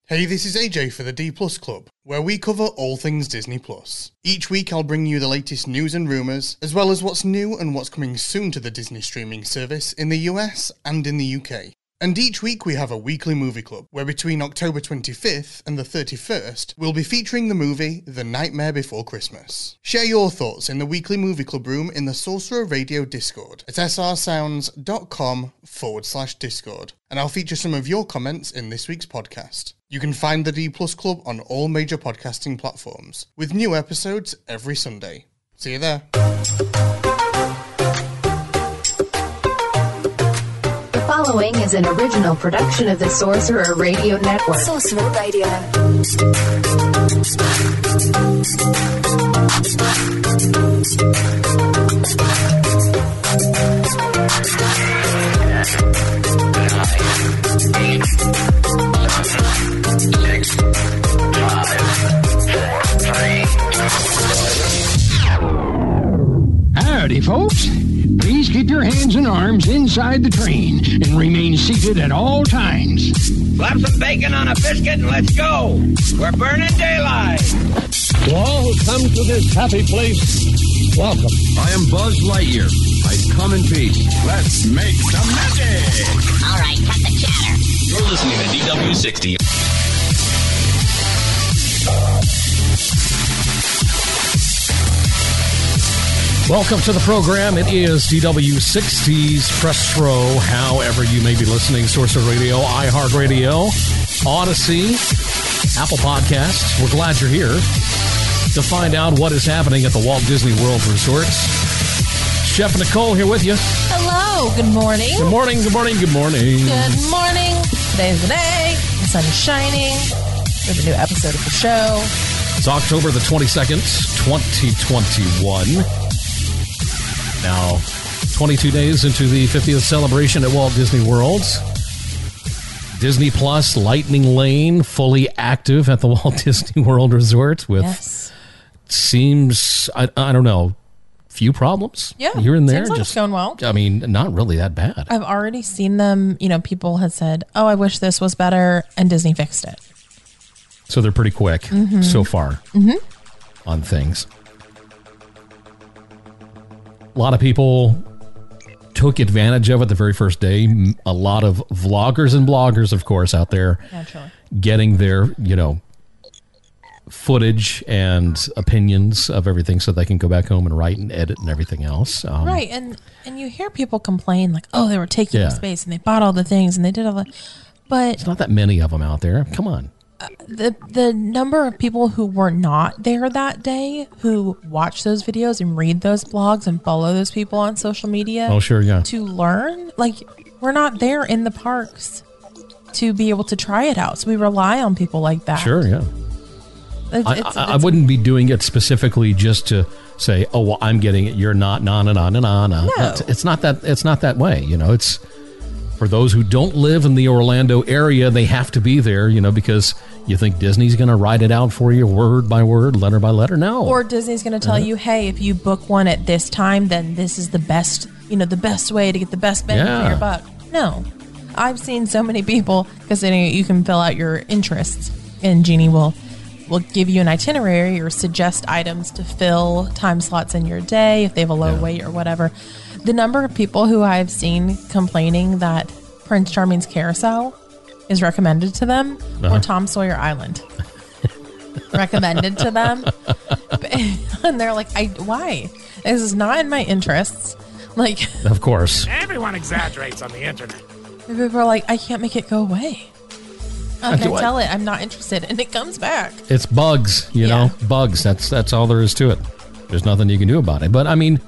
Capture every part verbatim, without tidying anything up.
Hey, this is A J for the D Plus Club, where we cover all things Disney Plus. Each week I'll bring you the latest news and rumours, as well as what's new and what's coming soon to the Disney streaming service in the U S and in the U K. And each week we have a weekly movie club, where between October twenty-fifth and the thirty-first, we'll be featuring the movie The Nightmare Before Christmas. Share your thoughts in the weekly movie club room in the Sorcerer Radio Discord at srsounds.com forward slash Discord, and I'll feature some of your comments in this week's podcast. You can find the D Plus Club on all major podcasting platforms, with new episodes every Sunday. See you there. The following is an original production of the Sorcerer Radio Network. Sorcerer Radio. Howdy, folks. Please keep your hands and arms inside the train and remain seated at all times. Slap some bacon on a biscuit and let's go. We're burning daylight. To all who come to this happy place, welcome. I am Buzz Lightyear. I come in peace. Let's make some magic. All right, cut the chatter. You're listening to D W sixty. Welcome to the program. It is D W sixty's Press Row, however you may be listening. Sorcerer Radio, iHeartRadio, Odyssey, Apple Podcasts. We're glad you're here to find out what is happening at the Walt Disney World Resorts. Chef Nicole here with you. Hello. Good morning. Good morning. Good morning. Good morning. Good morning. Today's the day. The sun is shining. We have a new episode of the show. It's October the twenty-second, twenty twenty-one. Now, twenty-two days into the fiftieth celebration at Walt Disney World. Disney Plus Lightning Lane fully active at the Walt Disney World Resort with, yes. seems, I, I don't know, few problems yeah, here and there. Seems like Just, it's going well. I mean, not really that bad. I've already seen them, you know, people had said, oh, I wish this was better, and Disney fixed it. So they're pretty quick mm-hmm. so far mm-hmm. on things. A lot of people took advantage of it the very first day. A lot of vloggers and bloggers, of course, out there Naturally. getting their, you know, footage and opinions of everything so they can go back home and write and edit and everything else. Um, right. And and you hear people complain like, oh, they were taking yeah. the space and they bought all the things and they did all the... But there's not that many of them out there. Come on. Uh, the the number of people who were not there that day, who watch those videos and read those blogs and follow those people on social media. Oh, sure, yeah. To learn, like, we're not there in the parks to be able to try it out. So we rely on people like that. Sure, yeah. It's, I, it's, I, it's, I wouldn't be doing it specifically just to say, oh, well, I'm getting it. You're not, na, na, na, na, na, na. No. It's, it's not that, it's not that way. You know, it's for those who don't live in the Orlando area, they have to be there, you know, because you think Disney's going to write it out for you word by word, letter by letter. No. Or Disney's going to tell uh-huh. you, hey, if you book one at this time, then this is the best, you know, the best way to get the best bang yeah. for your buck. No. I've seen so many people, because you can fill out your interests, and Jeannie will will give you an itinerary or suggest items to fill time slots in your day if they have a low yeah. weight or whatever. The number of people who I've seen complaining that Prince Charming's Carousel is recommended to them uh-huh. or Tom Sawyer Island recommended to them. And they're like, I why? This is not in my interests. Like, of course. Everyone exaggerates on the internet. People are like, I can't make it go away. Okay, I tell it I'm not interested, and it comes back. It's bugs, you yeah. know, bugs. That's that's all there is to it. There's nothing you can do about it. But I mean,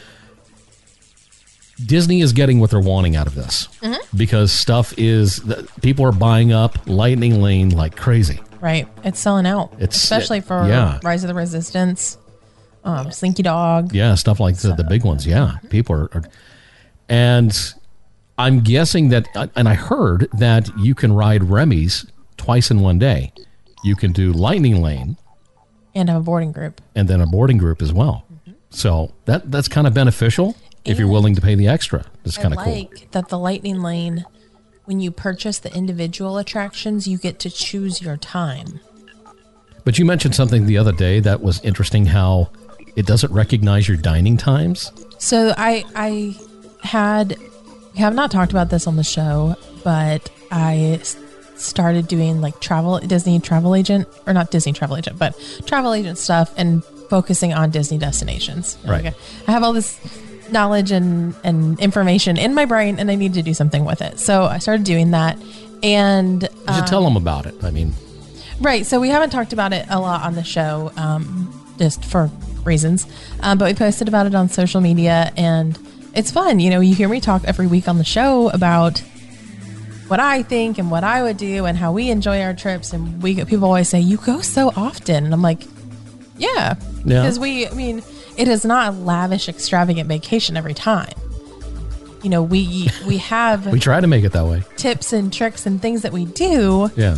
Disney is getting what they're wanting out of this mm-hmm. because stuff is people are buying up Lightning Lane like crazy. Right, it's selling out, it's, especially it, for yeah. Rise of the Resistance, um, Slinky Dog. Yeah, stuff like the, the big ones. Yeah, people are, are and. I'm guessing that, and I heard that you can ride Remy's twice in one day. You can do Lightning Lane. And have a boarding group. And then a boarding group as well. Mm-hmm. So that that's kind of beneficial if and you're willing to pay the extra. It's kind of I cool. like that the Lightning Lane when you purchase the individual attractions, you get to choose your time. But you mentioned something the other day that was interesting, how it doesn't recognize your dining times. So I I had, we have not talked about this on the show, but I started doing like travel, Disney travel agent, or not Disney travel agent, but travel agent stuff and focusing on Disney destinations. Right. Like I have all this knowledge and, and information in my brain and I need to do something with it. So I started doing that. And you should um, tell them about it. I mean, right. So we haven't talked about it a lot on the show, um, just for reasons. Um, but we posted about it on social media and it's fun. You know, you hear me talk every week on the show about what I think and what I would do and how we enjoy our trips. And we people always say, you go so often. And I'm like, yeah, Yeah. because we, I mean, it is not a lavish, extravagant vacation every time. You know, we, we have we try to make it that way. tips and tricks and things that we do. Yeah.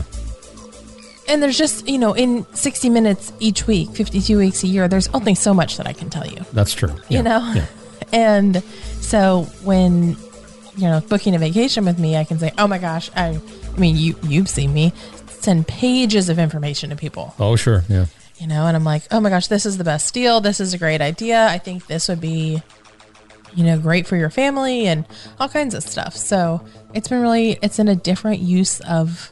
And there's just, you know, in sixty minutes each week, fifty-two weeks a year, there's only so much that I can tell you. That's true. Yeah. You know? Yeah. And so when, you know, booking a vacation with me, I can say, oh my gosh, I, I mean, you, you've seen me send pages of information to people, Oh, sure. Yeah. you know, and I'm like, oh my gosh, this is the best deal. This is a great idea. I think this would be, you know, great for your family and all kinds of stuff. So it's been really, it's in a different use of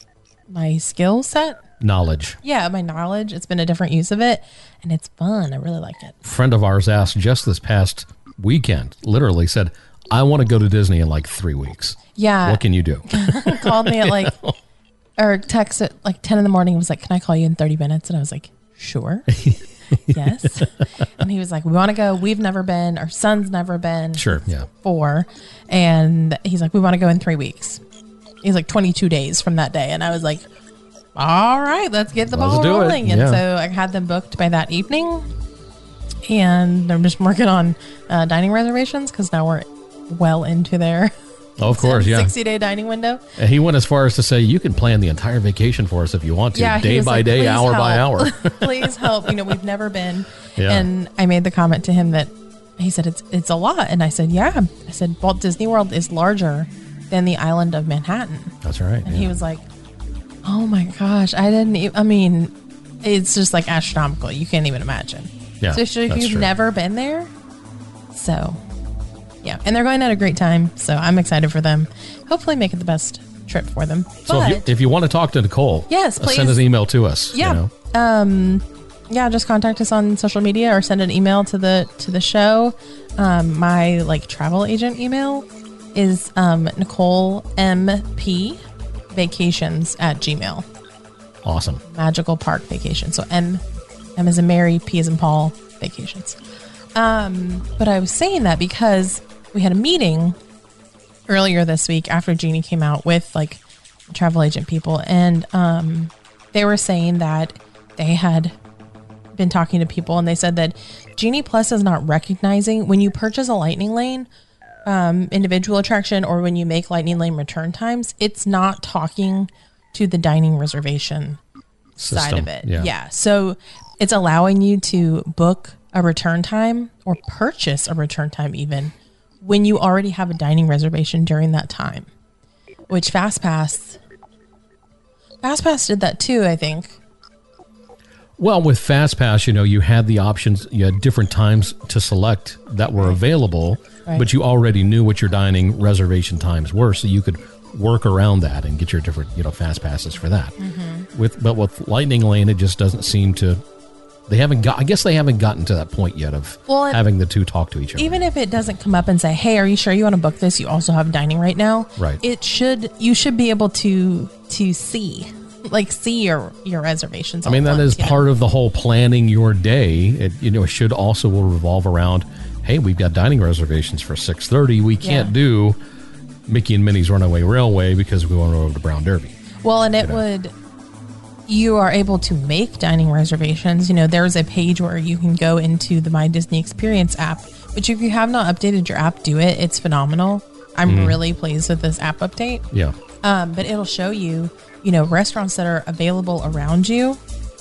my skill set. Knowledge. Yeah, my knowledge. It's been a different use of it and it's fun. I really like it. Friend of ours asked just this past weekend, literally said, I want to go to Disney in like three weeks. Yeah. What can you do? Called me at like, or text at like ten in the morning. He was like, can I call you in thirty minutes? And I was like, sure. Yes. And he was like, we want to go. We've never been. Our son's never been. Sure. Yeah. Four. And he's like, we want to go in three weeks. He's like twenty-two days from that day. And I was like, all right, let's get the Let's ball do it. rolling. And Yeah. so I had them booked by that evening. And I'm just working on uh, dining reservations because now we're well into their Oh, of course. Yeah. sixty day dining window. And he went as far as to say, you can plan the entire vacation for us if you want to, Yeah, he day was by like, day, "Please hour by help. hour. Please help. You know, we've never been. Yeah. And I made the comment to him that he said, it's it's a lot. And I said, yeah. I said, Walt Disney World is larger than the island of Manhattan. That's right. And yeah. he was like, oh my gosh, I didn't even, I mean, it's just like astronomical. You can't even imagine. Yeah, so if that's you've true. never been there. So, yeah. And they're going at a great time. So I'm excited for them. Hopefully make it the best trip for them. So But, if you, if you want to talk to Nicole, Yes, uh, send please. an email to us. yeah. You know? Um, yeah, just contact us on social media or send an email to the to the show. Um, my like travel agent email is um, Nicole M P Vacations at Gmail. Awesome. Magical Park Vacation. So M M as in Mary, P as in Paul, Vacations. Um, but I was saying that because we had a meeting earlier this week after Jeannie came out with like travel agent people, and um, they were saying that they had been talking to people and they said that Genie Plus is not recognizing when you purchase a Lightning Lane um, individual attraction or when you make Lightning Lane return times, it's not talking to the dining reservation side System, of it. yeah. Yeah. So it's allowing you to book a return time or purchase a return time even when you already have a dining reservation during that time, which FastPass, FastPass did that too, I think. Well, with FastPass, you know, you had the options, you had different times to select that were available, Right. but you already knew what your dining reservation times were, so you could work around that and get your different, you know, fast passes for that. Mm-hmm. With but with Lightning Lane, it just doesn't seem to. They haven't got. I guess they haven't gotten to that point yet of Well, and having the two talk to each other. Even if it doesn't come up and say, "Hey, are you sure you want to book this? You also have dining right now." Right. It should. You should be able to to see, like, see your your reservations. I mean, all that at is once, you know? part of the whole planning your day. It you know it should also will revolve around. Hey, we've got dining reservations for six thirty. We can't Yeah. do Mickey and Minnie's Runaway Railway because we want to go over to Brown Derby. Well, and it know. would. You are able to make dining reservations. You know, there's a page where you can go into the My Disney Experience app, which if you have not updated your app, do it. It's phenomenal. I'm Mm. really pleased with this app update. Yeah. Um, but it'll show you, you know, restaurants that are available around you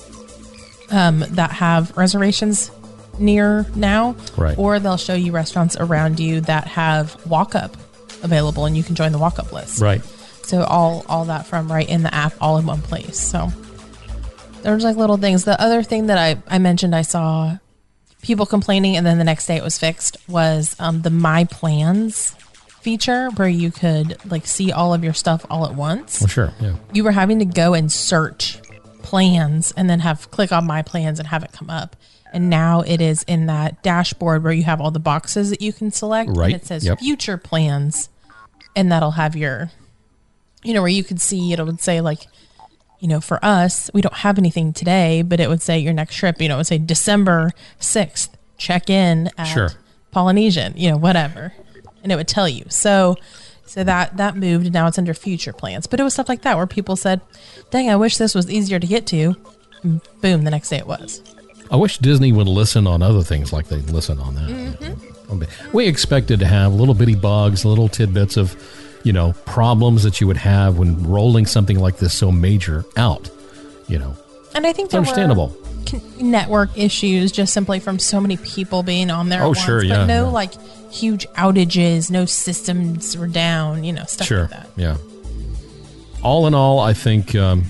um, that have reservations near now. Right. Or they'll show you restaurants around you that have walk-up available and you can join the walk-up list. Right. So all all that from right in the app, all in one place. So there's like little things. The other thing that I, I mentioned I saw people complaining, and then the next day it was fixed, was um, the My Plans feature where you could like see all of your stuff all at once. Well, sure, yeah. You were having to go and search plans and then have click on My Plans and have it come up. And now it is in that dashboard where you have all the boxes that you can select. Right. And it says Yep. future plans. And that'll have your, you know, where you could see, it would say like, you know, for us, we don't have anything today, but it would say your next trip, you know, it would say December sixth, check in at Sure. Polynesian, you know, whatever. And it would tell you. So, so that, that moved, and now it's under future plans. But it was stuff like that where people said, dang, I wish this was easier to get to. And boom, the next day it was. I wish Disney would listen on other things like they listen on that. Mm-hmm. We expected to have little bitty bugs, little tidbits of, you know, problems that you would have when rolling something like this so major out, you know. And I think it's there understandable. were con- network issues just simply from so many people being on there. Oh, at once, sure, yeah, But no, yeah. like, huge outages, no systems were down, you know, stuff Sure, like that. yeah. All in all, I think um,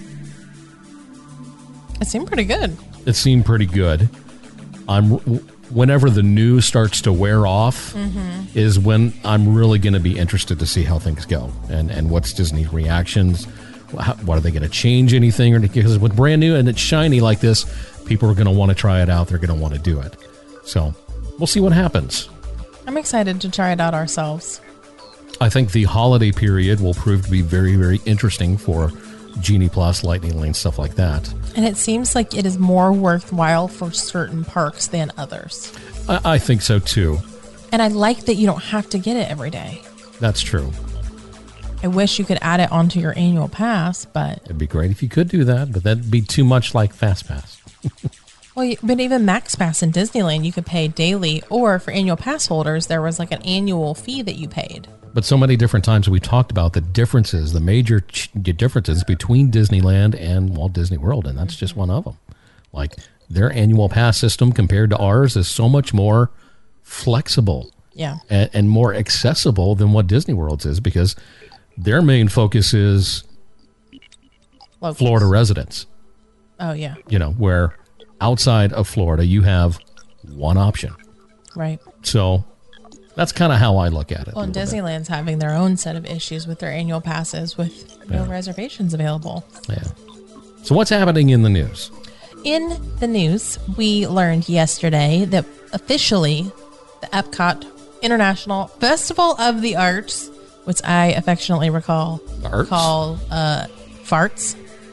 It seemed pretty good. it seemed pretty good. I'm whenever the news starts to wear off Mm-hmm. is when I'm really going to be interested to see how things go and and what's Disney's reactions. How, what are they going to change anything? Or because with brand new and it's shiny like this, people are going to want to try it out. They're going to want to do it. So we'll see what happens. I'm excited to try it out ourselves. I think the holiday period will prove to be very, very interesting for Genie Plus, Lightning Lane, stuff like that. And it seems like it is more worthwhile for certain parks than others. I, I think so too. And I like that you don't have to get it every day. That's true. I wish you could add it onto your annual pass, but It'd be great if you could do that, but that'd be too much like Fast Pass. well, you- but even Max Pass in Disneyland, you could pay daily, or for annual pass holders, there was like an annual fee that you paid. But so many different times we talked about the differences, the major ch- differences between Disneyland and Walt Disney World, and that's just one of them. Like their annual pass system compared to ours is so much more flexible Yeah. and, and more accessible than what Disney World's is, because their main focus is Locals. Florida residents. Oh, yeah. You know, where outside of Florida you have one option. Right. So that's kind of how I look at it. Well, and Disneyland's having their own set of issues with their annual passes with no Yeah. reservations available. Yeah. So what's happening in the news? In the news, we learned yesterday that officially the Epcot International Festival of the Arts, which I affectionately recall Arts? call uh, Farts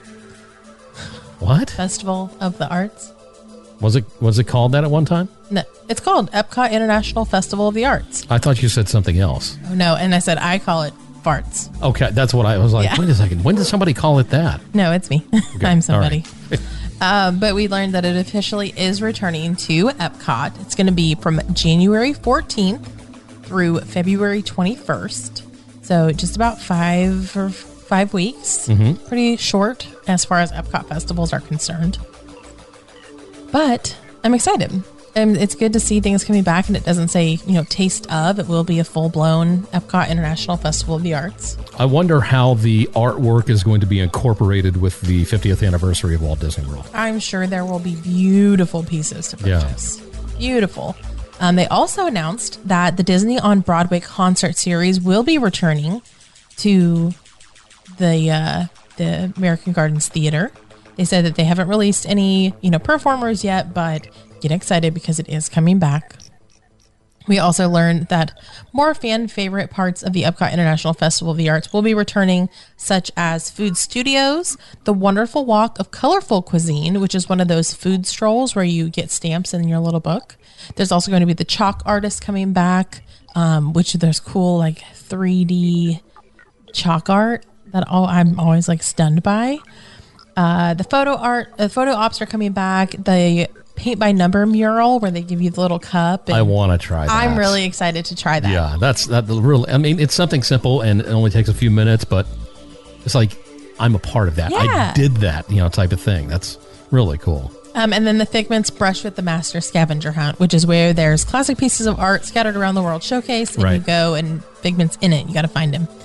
What? Festival of the Arts. Was it was it called that at one time? No, it's called Epcot International Festival of the Arts. I thought you said something else. Oh, no, and I said I call it Farts. Okay, that's what I was like. Yeah. Wait a second. When did somebody call it that? No, it's me. Okay, I'm all somebody. right. Um, but we learned that it officially is returning to Epcot. It's going to be from January fourteenth through February twenty-first. So just about five or five weeks. Mhm. Pretty short as far as Epcot festivals are concerned. But I'm excited. And it's good to see things coming back, and it doesn't say, you know, taste of. It will be a full-blown Epcot International Festival of the Arts. I wonder how the artwork is going to be incorporated with the fiftieth anniversary of Walt Disney World. I'm sure there will be beautiful pieces to Yeah. purchase. Beautiful. Um, they also announced that the Disney on Broadway concert series will be returning to the uh, the American Gardens Theater. They said that they haven't released any, you know, performers yet, but get excited because it is coming back. We also learned that more fan favorite parts of the Epcot International Festival of the Arts will be returning, such as food studios, the wonderful walk of colorful cuisine, which is one of those food strolls where you get stamps in your little book. There's also going to be the chalk artist coming back, um, which there's cool like three D chalk art that all, I'm always like stunned by. Uh, the photo art, the photo ops are coming back. The paint by number mural where they give you the little cup. I want to try that. I'm really excited to try that. Yeah, that's that. The real. I mean, it's something simple and it only takes a few minutes, but it's like I'm a part of that. I Yeah. did that, you know, type of thing. That's really cool. Um, and then the Figments Brush with the Master Scavenger Hunt, which is where there's classic pieces of art scattered around the World Showcase, and Right. you go and Figment's in it. You got to find him.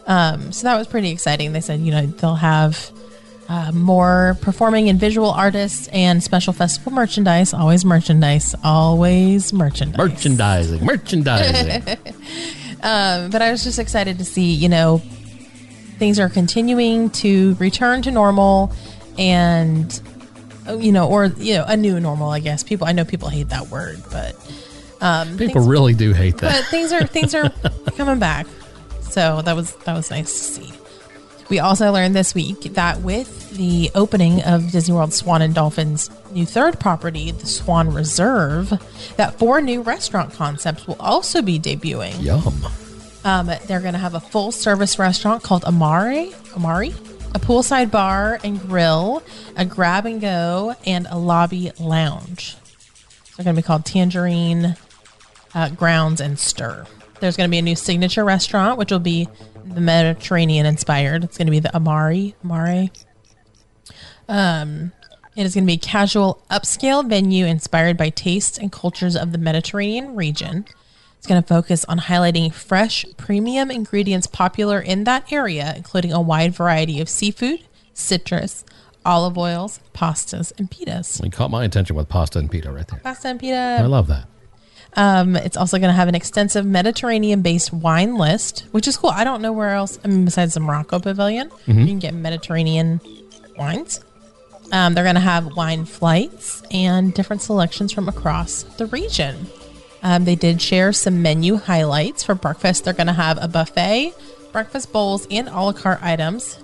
Um, so that was pretty exciting. They said, you know, they'll have uh, more performing and visual artists and special festival merchandise. Always merchandise. Always merchandise. Merchandising. Merchandising. um, but I was just excited to see, you know, things are continuing to return to normal and, you know, or, you know, a new normal, I guess. People, I know people hate that word, but um, people things, really do hate that. But things are things are coming back. So that was that was nice to see. We also learned this week that with the opening of Disney World Swan and Dolphin's new third property, the Swan Reserve, that four new restaurant concepts will also be debuting. Yum. Um, they're going to have a full-service restaurant called Amari, Amari, a poolside bar and grill, a grab-and-go, and a lobby lounge. So they're going to be called Tangerine, uh, Grounds, and Stir. There's going to be a new signature restaurant, which will be the Mediterranean inspired. It's going to be the Amari. Amari. Um, it is going to be a casual, upscale venue inspired by tastes and cultures of the Mediterranean region. It's going to focus on highlighting fresh, premium ingredients popular in that area, including a wide variety of seafood, citrus, olive oils, pastas, and pitas. You caught my attention with pasta and pita right there. Pasta and pita. I love that. Um, it's also going to have an extensive Mediterranean-based wine list, which is cool. I don't know where else, I mean, besides the Morocco Pavilion, Mm-hmm. you can get Mediterranean wines. Um, they're going to have wine flights and different selections from across the region. Um, they did share some menu highlights for breakfast. They're going to have a buffet, breakfast bowls, and a la carte items.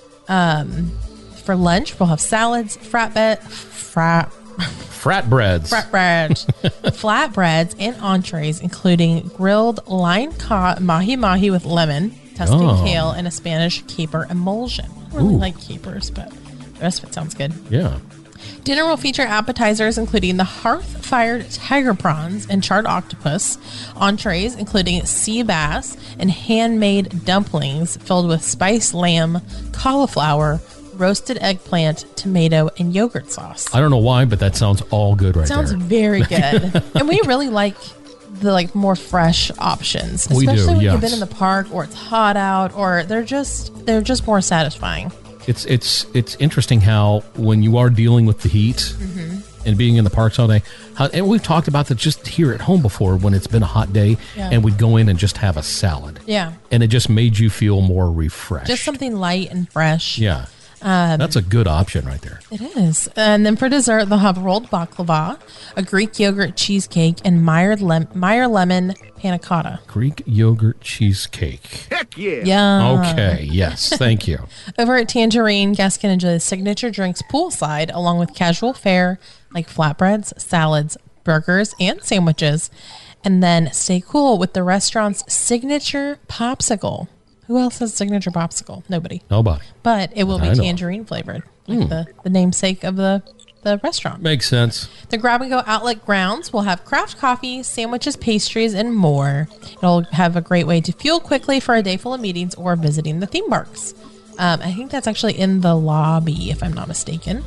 Um, for lunch, we'll have salads, fratbread, frat, Frat breads. flatbread, flatbreads, and entrees, including grilled line caught mahi mahi with lemon, tuscan Oh. kale, and a Spanish caper emulsion. I don't really Ooh. like capers, but the rest of it sounds good. Yeah. Dinner will feature appetizers including the hearth-fired tiger prawns and charred octopus, entrees including sea bass, and handmade dumplings filled with spiced lamb, cauliflower, roasted eggplant, tomato, and yogurt sauce. I don't know why, but that sounds all good right Sounds there. very good. And we really like the like more fresh options, We do, especially when yes. you've been in the park or it's hot out or they're just they're just more satisfying. It's it's it's interesting how when you are dealing with the heat Mm-hmm. and being in the parks all day, how, and we've talked about that just here at home before when it's been a hot day, Yeah. and we'd go in and just have a salad, Yeah. and it just made you feel more refreshed. Just something light and fresh. yeah, Um, that's a good option right there. It is. And then for dessert, they'll have rolled baklava, a Greek yogurt cheesecake, and Meyer, lem- Meyer lemon panna cotta. Greek yogurt cheesecake. Heck yeah. Yeah. Okay, yes, thank you. Over at Tangerine, guests can enjoy the signature drinks poolside, along with casual fare like flatbreads, salads, burgers, and sandwiches. And then stay cool with the restaurant's signature popsicle. Who else has signature popsicle? Nobody. Nobody. But it will That be I know. tangerine flavored, like the, the namesake of the, the restaurant. Makes sense. The Grab and Go Outlet grounds will have craft coffee, sandwiches, pastries, and more. It'll have a great way to fuel quickly for a day full of meetings or visiting the theme parks. Um, I think that's actually in the lobby, if I'm not mistaken.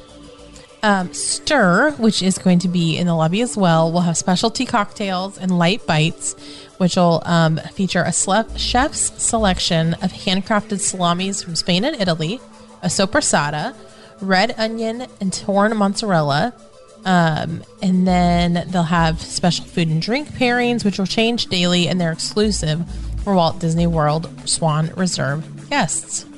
Um, Stir, which is going to be in the lobby as well, will have specialty cocktails and light bites, which will um, feature a sle- chef's selection of handcrafted salamis from Spain and Italy, a sopressata, red onion and torn mozzarella, um, and then they'll have special food and drink pairings, which will change daily, and they're exclusive for Walt Disney World Swan Reserve guests.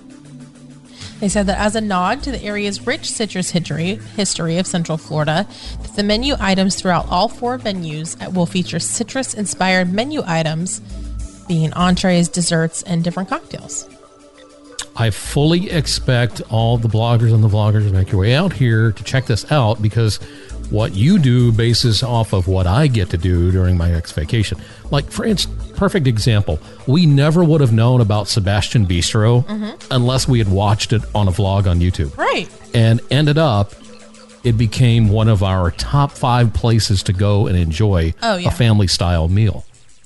They said that as a nod to the area's rich citrus history, history of Central Florida, that the menu items throughout all four venues will feature citrus-inspired menu items, being entrees, desserts, and different cocktails. I fully expect all the bloggers and the vloggers to make your way out here to check this out, because what you do bases off of what I get to do during my next vacation. Like, for instance, perfect example, we never would have known about Sebastian Bistro Mm-hmm. unless we had watched it on a vlog on YouTube. Right. And ended up, it became one of our top five places to go and enjoy Oh, yeah. a family-style meal.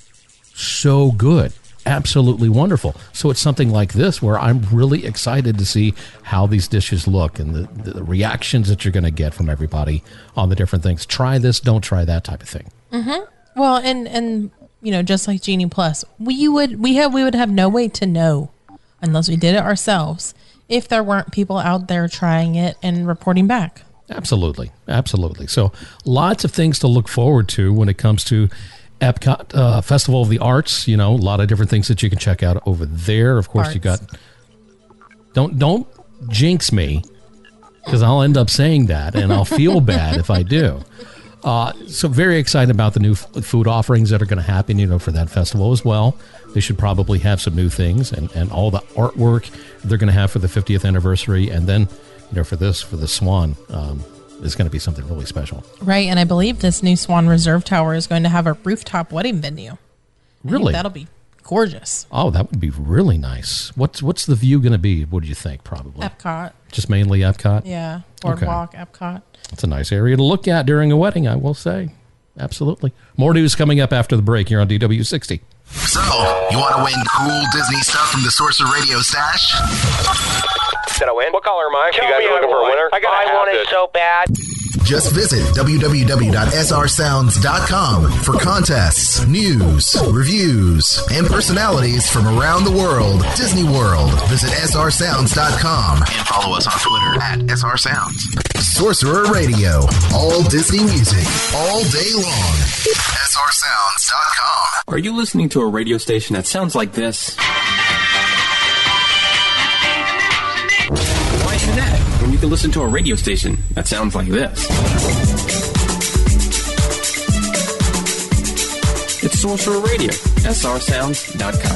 So good. Absolutely wonderful. So it's something like this where I'm really excited to see how these dishes look and the, the reactions that you're going to get from everybody on the different things. Try this, don't try that type of thing. Mm-hmm. Well, and and you know, just like Genie Plus, we would we have we would have no way to know unless we did it ourselves, if there weren't people out there trying it and reporting back. Absolutely. Absolutely. So lots of things to look forward to when it comes to Epcot uh, Festival of the Arts. You know, a lot of different things that you can check out over there. Of course, Arts. you got... Don't, don't jinx me, because I'll end up saying that, and I'll feel bad if I do. Uh, so very excited about the new f- food offerings that are going to happen, you know, for that festival as well. They should probably have some new things, and, and all the artwork they're going to have for the fiftieth anniversary. And then, you know, for this, for the Swan, um, is going to be something really special. Right, and I believe this new Swan Reserve Tower is going to have a rooftop wedding venue. I Really? think that'll be gorgeous. Oh, that would be really nice. What's what's the view going to be? What do you think, probably? Epcot. Just mainly Epcot? Yeah, boardwalk, Epcot. It's a nice area to look at during a wedding, I will say. Absolutely. More news coming up after the break here on D W sixty. So, you want to win cool Disney stuff from the Sorcerer Radio stash? Did I win? What color am I? Tell you guys me are looking I for a won. winner? I, gotta I want it so bad. Just visit w w w dot s r sounds dot com for contests, news, reviews, and personalities from around the world. Disney World. Visit s r sounds dot com and follow us on Twitter at S R Sounds. Sorcerer Radio. All Disney music, all day long. s r sounds dot com. Are you listening to a radio station that sounds like this? Why do that when you can listen to a radio station that sounds like this? It's Sorcerer Radio, S R sounds dot com.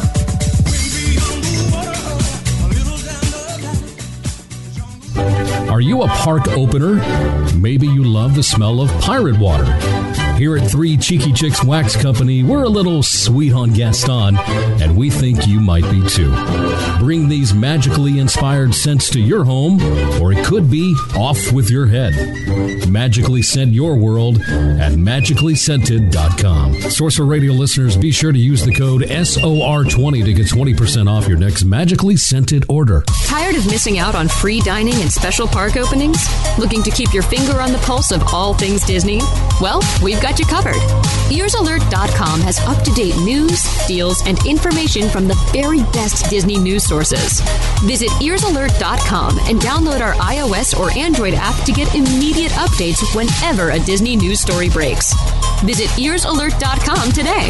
Are you a park opener? Maybe you love the smell of pirate water. Here at Three Cheeky Chicks Wax Company, we're a little sweet on Gaston, and we think you might be too. Bring these magically inspired scents to your home, or it could be off with your head. Magically scent your world at magically scented dot com. Sorcerer Radio listeners, be sure to use the code S O R twenty to get twenty percent off your next magically scented order. Tired of missing out on free dining and special park openings? Looking to keep your finger on the pulse of all things Disney? Well, we've got you covered. ears alert dot com has up-to-date news, deals, and information from the very best Disney news sources. Visit ears alert dot com and download our iOS or Android app to get immediate updates whenever a Disney news story breaks. Visit ears alert dot com today.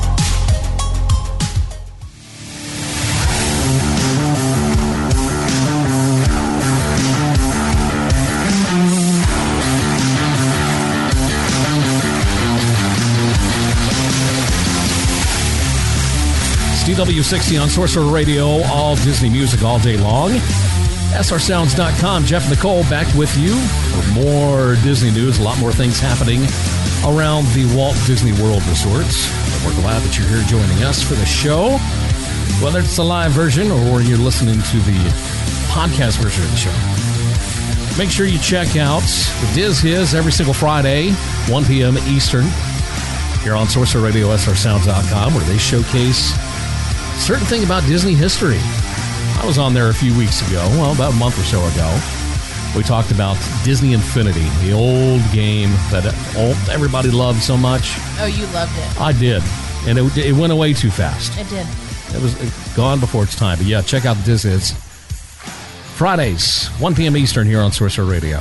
D W sixty on Sorcerer Radio, all Disney music all day long. S R sounds dot com. Jeff Nicole back with you for more Disney news. A lot more things happening around the Walt Disney World resorts. And we're glad that you're here joining us for the show. Whether it's the live version or you're listening to the podcast version of the show. Make sure you check out the Diz Hiz every single Friday, one p.m. Eastern, here on Sorcerer Radio, S R sounds dot com, where they showcase certain thing about Disney history. I was on there a few weeks ago, well, about a month or so ago. We talked about Disney Infinity, the old game that everybody loved so much. Oh, you loved it. I did, and it, it went away too fast. It did. It was gone before its time. But yeah, check out Diz Hiz. Fridays, one p.m. Eastern here on Sorcerer Radio.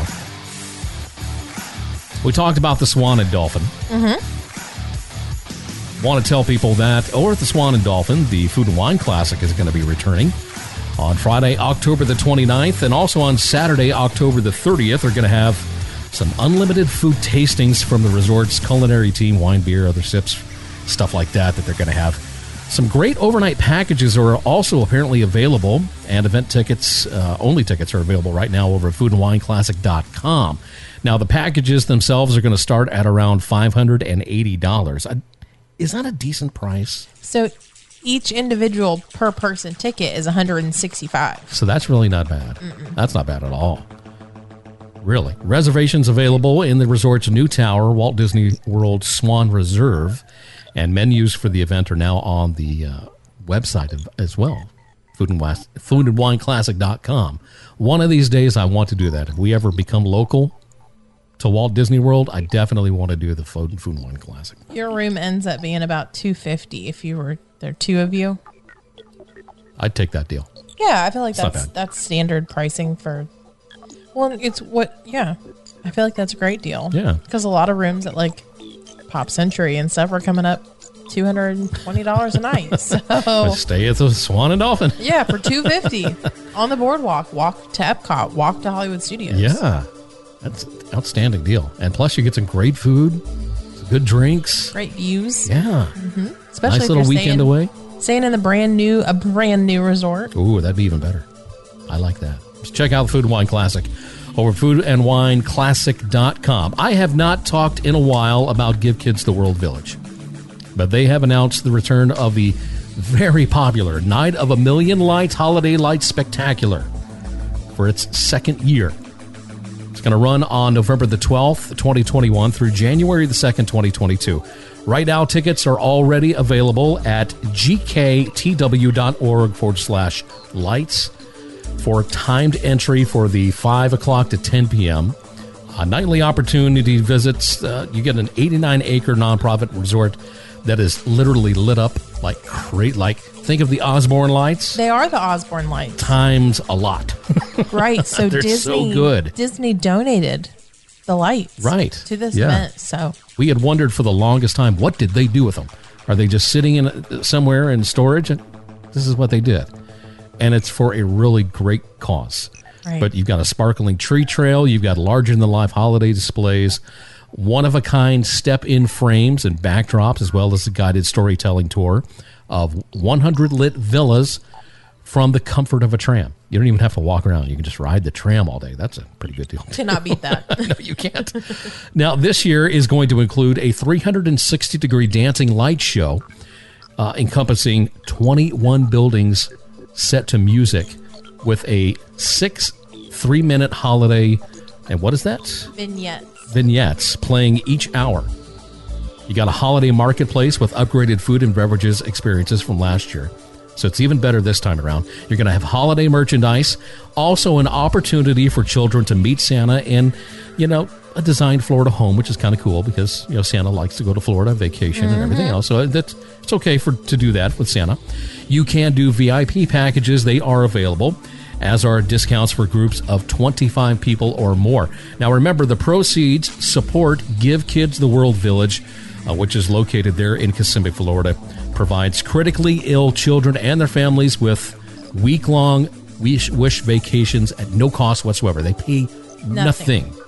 We talked about the Swan and Dolphin. Mm-hmm. Want to tell people that over at the Swan and Dolphin, the Food and Wine Classic is going to be returning on Friday, October the twenty-ninth, and also on Saturday, October the thirtieth. They're going to have some unlimited food tastings from the resort's culinary team, wine, beer, other sips, stuff like that, that they're going to have. Some great overnight packages are also apparently available, and event tickets, uh, only tickets are available right now over at food and wine classic dot com. Now, the packages themselves are going to start at around five hundred eighty dollars. Is that a decent price? So each individual per person ticket is one hundred sixty-five dollars. So that's really not bad. Mm-mm. That's not bad at all. Really. Reservations available in the resort's new tower, Walt Disney World Swan Reserve, and menus for the event are now on the uh, website as well, food and wine classic dot com. One of these days I want to do that. If we ever become local to Walt Disney World, I definitely want to do the Food and Food and Wine Classic. Your room ends up being about two hundred fifty dollars if you were there, two of you. I'd take that deal. Yeah, I feel like It's not that's bad. that's standard pricing for. Well, it's what. Yeah, I feel like that's a great deal. Yeah. because a lot of rooms at like Pop Century and stuff are coming up two hundred and twenty dollars a night. So But stay at the Swan and Dolphin. yeah, for two fifty on the boardwalk, walk to Epcot, walk to Hollywood Studios. Yeah, that's an outstanding deal. And plus, you get some great food, some good drinks. Great views. Yeah, hmm Especially nice if little you're weekend staying, away. Staying in the brand new, a brand new resort. Ooh, that'd be even better. I like that. Just check out the Food and Wine Classic over food and wine classic dot com. I have not talked in a while about Give Kids the World Village, but they have announced the return of the very popular Night of a Million Lights Holiday Lights Spectacular for its second year. It's going to run on November the twelfth, twenty twenty-one through January the second, twenty twenty-two. Right now, tickets are already available at gktw.org forward slash lights for timed entry for the five o'clock to ten p.m. A nightly opportunity visits. Uh, you get an eighty-nine acre nonprofit resort that is literally lit up like great. Like, think of the Osborne lights They are the Osborne lights. times a lot. Right. So They're Disney so good. Disney donated the lights Right. to this Yeah. event. So We had wondered for the longest time, what did they do with them? Are they just sitting in somewhere in storage? And this is what they did. And it's for a really great cause. Right. But you've got a sparkling tree trail. You've got larger-than-life holiday displays, one-of-a-kind step-in frames and backdrops, as well as a guided storytelling tour of one hundred lit villas from the comfort of a tram. You don't even have to walk around. You can just ride the tram all day. That's a pretty good deal. cannot beat that. No, you can't. Now, this year is going to include a three hundred sixty degree dancing light show uh, encompassing twenty-one buildings set to music with a six three-minute holiday, and what is that? Vignettes. Vignettes playing each hour. You got a holiday marketplace with upgraded food and beverages experiences from last year. So it's even better this time around. You're going to have holiday merchandise, also an opportunity for children to meet Santa in, you know, a designed Florida home, which is kind of cool because, you know, Santa likes to go to Florida, vacation, and everything else. So that's, it's okay for to do that with Santa. You can do V I P packages. They are available, as are discounts for groups of twenty-five people or more. Now, remember, the proceeds support Give Kids the World Village, uh, which is located there in Kissimmee, Florida, provides critically ill children and their families with week-long wish, wish vacations at no cost whatsoever. They pay nothing. nothing.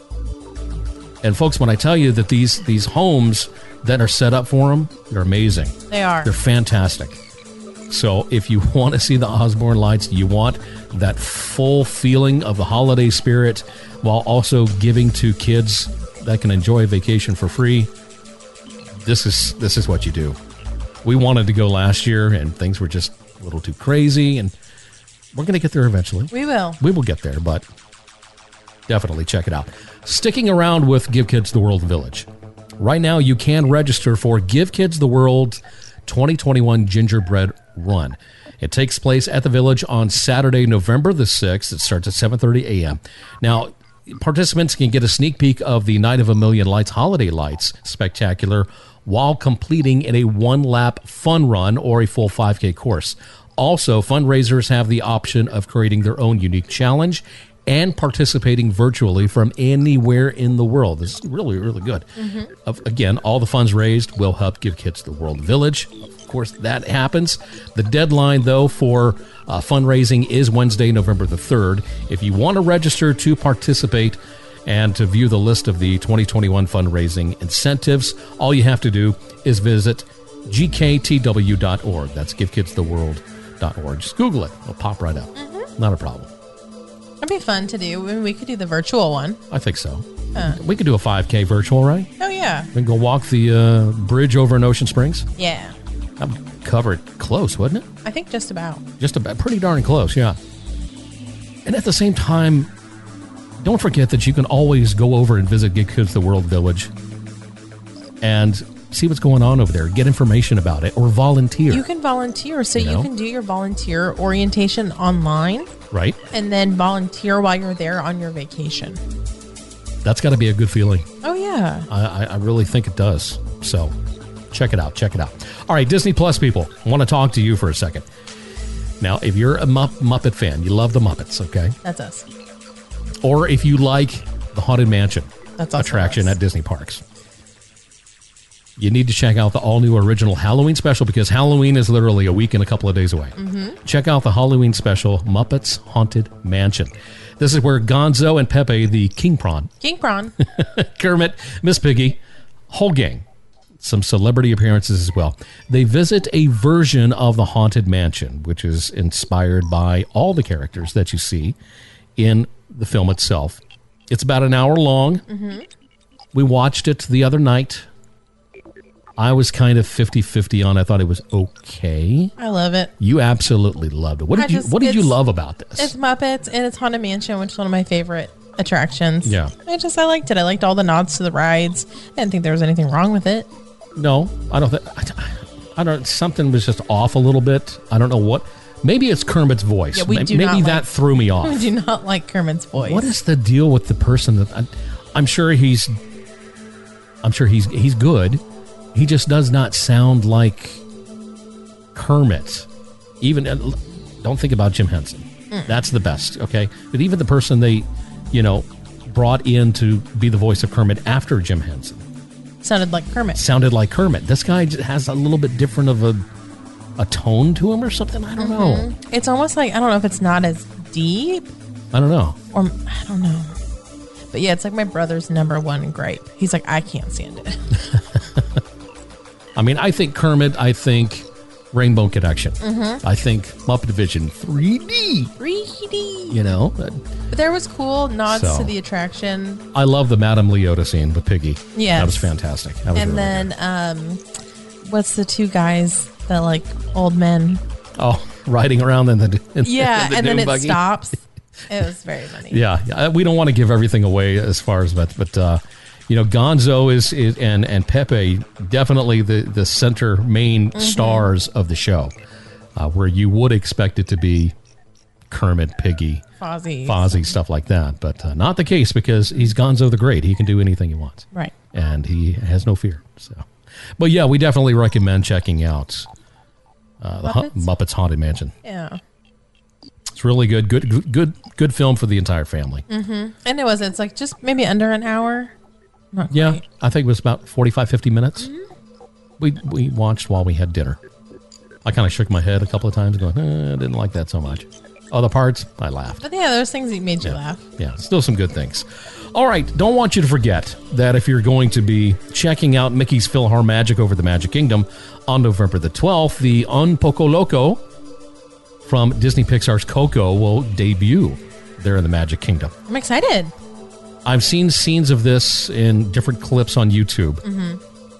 And folks, when I tell you that these these homes that are set up for them, they're amazing. They are. They're fantastic. So if you want to see the Osborne lights, you want that full feeling of the holiday spirit while also giving to kids that can enjoy a vacation for free, this is this is what you do. We wanted to go last year, and things were just a little too crazy, and we're going to get there eventually. We will. We will get there, but definitely check it out. Sticking around with Give Kids the World Village, right now you can register for Give Kids the World twenty twenty-one Gingerbread Run. It takes place at the Village on Saturday, November the sixth. It starts at seven thirty a.m. Now, participants can get a sneak peek of the Night of a Million Lights Holiday Lights Spectacular while completing in a one-lap fun run or a full five K course. Also, fundraisers have the option of creating their own unique challenge and participating virtually from anywhere in the world. This is really, really good. Mm-hmm. Again, all the funds raised will help Give Kids the World Village. Of course, that happens. The deadline, though, for uh, fundraising is Wednesday, November the third. If you want to register to participate and to view the list of the twenty twenty-one fundraising incentives, all you have to do is visit G K T W dot org. That's give kids the world dot org. Just Google it. It'll pop right up. Mm-hmm. Not a problem. That'd be fun to do. I mean, we could do the virtual one. I think so. Uh, we could do a five K virtual, right? Oh, yeah. We can go walk the uh, bridge over in Ocean Springs. Yeah. That would cover it close, wouldn't it? I think just about. Just about. Pretty darn close, yeah. And at the same time, don't forget that you can always go over and visit Give Kids the World Village and see what's going on over there. Get information about it or volunteer. You can volunteer. So You you, know? can do your volunteer orientation online. Right. And then volunteer while you're there on your vacation. That's got to be a good feeling. Oh, yeah. I, I really think it does. So check it out. Check it out. All right, Disney Plus people, I want to talk to you for a second. Now, if you're a Mupp- Muppet fan, you love the Muppets, okay? That's us. Or if you like the Haunted Mansion That's also attraction us. at Disney parks, you need to check out the all-new original Halloween special because Halloween is literally a week and a couple of days away. Mm-hmm. Check out the Halloween special, Muppets Haunted Mansion. This is where Gonzo and Pepe, the King Prawn, King Prawn, Kermit, Miss Piggy, whole gang, some celebrity appearances as well. They visit a version of the Haunted Mansion, which is inspired by all the characters that you see in the film itself. It's about an hour long. Mm-hmm. We watched it the other night. I was kind of fifty-fifty on it. I thought it was okay. I love it. You absolutely loved it. What did I you just- What did you it's- love about this? It's Muppets and it's Haunted Mansion, which is one of my favorite attractions. Yeah. I just, I liked it. I liked all the nods to the rides. I didn't think there was anything wrong with it. No, I don't think. I, I don't. Something was just off a little bit. I don't know what. Maybe it's Kermit's voice. Yeah, we Maybe do not that like- threw me off. We do not like Kermit's voice. What is the deal with the person that I, I'm sure he's I'm sure he's he's good. He just does not sound like Kermit. Even uh, don't think about Jim Henson. Mm. That's the best, okay? But even the person they, you know, brought in to be the voice of Kermit after Jim Henson Sounded like Kermit. sounded like Kermit. This guy just has a little bit different of a a tone to him or something. I don't know. Mhm. It's almost like, I don't know if it's not as deep I don't know. or I don't know. But yeah, it's like my brother's number one gripe. He's like, I can't stand it. I mean, I think Kermit, I think Rainbow Connection. Mhm. I think Muppet Vision three D. three D. You know, but But there was cool nods So. to the attraction. I love the Madame Leota scene with Piggy. Yes. That was fantastic. That was And really then, um, what's the two guys that like old men? good. Oh, riding around in the in Yeah, the and then dune it buggy. stops. It was very funny. Yeah, yeah, we don't want to give everything away as far as that, but uh, you know, Gonzo is, is and and Pepe definitely the the center main Mhm. stars of the show, uh, where you would expect it to be Kermit, Piggy, Fozzie. Fozzie, stuff like that, but uh, not the case because he's Gonzo the Great. He can do anything he wants, Right. and he has no fear. So, but yeah, we definitely recommend checking out uh, the Muppets? Muppets? Muppets Haunted Mansion. Yeah. It's really good, good, good, good film for the entire family. Mm-hmm. And it was, it's like just maybe under an hour. Not Yeah, quite. I think it was about forty-five, fifty minutes. We we watched while we had dinner. I kind of shook my head a couple of times going, eh, I didn't like that so much. Other parts, I laughed. But yeah, those things that made you laugh. Yeah, still some good things. All right, don't want you to forget that if you're going to be checking out Mickey's PhilharMagic Magic over the Magic Kingdom on November the twelfth, the Un Poco Loco from Disney Pixar's Coco will debut there in the Magic Kingdom. I'm excited. I've seen scenes of this in different clips on YouTube, Mm-hmm.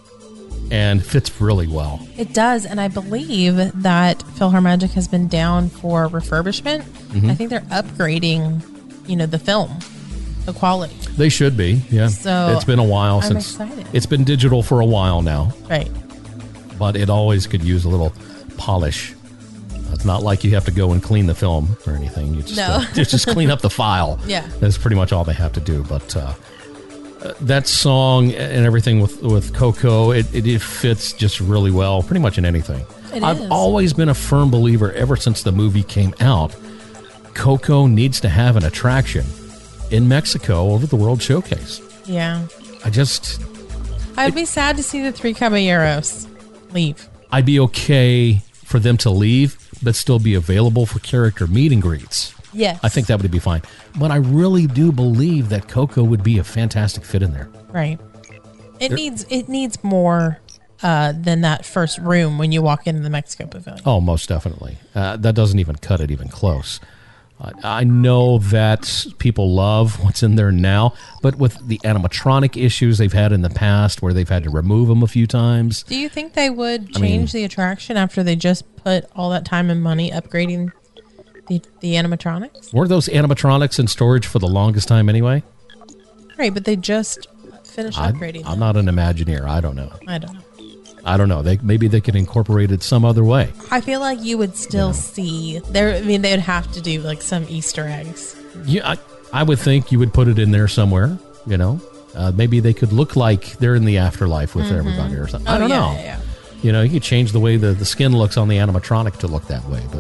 and fits really well. It does, and I believe that PhilharMagic has been down for refurbishment. Mhm. I think they're upgrading, you know, the film, the quality. They should be, yeah. So, it's been a while I'm since excited. it's been digital for a while now, Right. but it always could use a little polish. It's not like you have to go and clean the film or anything. You just, No. uh, just just clean up the file. Yeah. That's pretty much all they have to do. But uh, uh, that song and everything with with Coco, it, it, it fits just really well, pretty much in anything. It I've is. always been a firm believer ever since the movie came out. Coco needs to have an attraction in Mexico over the World Showcase. Yeah. I just, I'd be sad to see the three caballeros leave. I'd be okay for them to leave, but still be available for character meet and greets. Yes. I think that would be fine. But I really do believe that Coco would be a fantastic fit in there. Right. It There- needs it needs more uh, than that first room when you walk into the Mexico Pavilion. Oh, most definitely. Uh, that doesn't even cut it even close. Uh, I know that people love what's in there now, but with the animatronic issues they've had in the past where they've had to remove them a few times. Do you think they would I mean- change the attraction after they just put all that time and money upgrading the the animatronics? Were those animatronics in storage for the longest time anyway? Right, but they just finished I, upgrading. I'm not an Imagineer. I don't know. I don't know. I don't know. They maybe they could incorporate it some other way. I feel like you would still see there. I mean, they would have to do like some Easter eggs. Yeah, I, I would think you would put it in there somewhere. You know, uh, maybe they could look like they're in the afterlife with Mhm. everybody or something. Oh, I don't yeah, know. yeah, yeah. You know, you could change the way the, the skin looks on the animatronic to look that way, but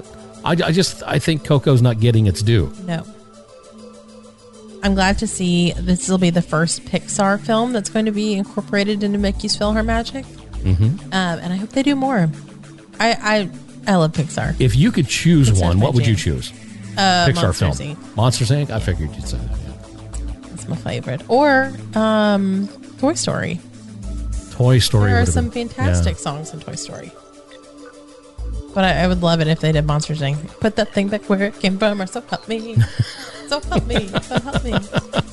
I, I just I think Coco's not getting its due. No. I'm glad to see this will be the first Pixar film that's going to be incorporated into Mickey's PhilharMagic. Mm-hmm. Um, and I hope they do more. I I, I love Pixar. If you could choose Pixar's one, my what would jam. you choose? Uh, Pixar Monsters, film. Incorporated. Monsters, Incorporated? I figured you'd say that. Yeah. That's my favorite. Or um, Toy Story. Toy Story. There are would've some been- fantastic yeah. songs in Toy Story. But I, I would love it if they did Monsters Incorporated. Put that thing back where it came from, or so help me. So help me. So help me.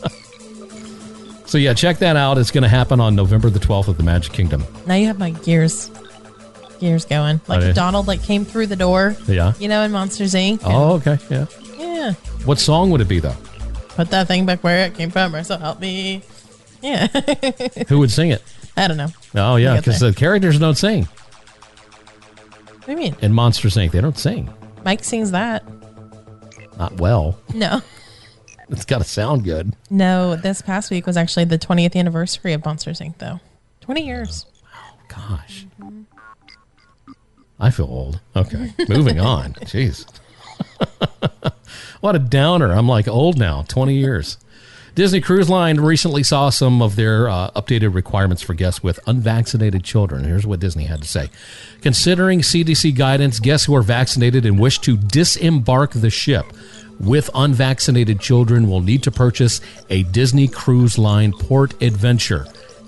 So yeah, check that out. It's going to happen on November the twelfth at the Magic Kingdom. Now you have my gears gears going. Like Oh, yeah. if Donald like came through the door. Yeah. You know, in Monsters Incorporated. Oh, okay. Yeah. Yeah. What song would it be, though? Put that thing back where it came from, or so help me. Yeah. Who would sing it? I don't know. Oh, yeah, We'll get because there. the characters don't sing. What do you mean? In Monsters, Incorporated, they don't sing. Mike sings that. Not well. No. It's got to sound good. No, this past week was actually the twentieth anniversary of Monsters Incorporated, though. twenty years. Gosh. I feel old. Okay. Moving on. Jeez. What a downer. I'm like old now. twenty years. Disney Cruise Line recently saw some of their uh, updated requirements for guests with unvaccinated children. Here's what Disney had to say. Considering C D C guidance, guests who are vaccinated and wish to disembark the ship with unvaccinated children will need to purchase a Disney Cruise Line port adventure,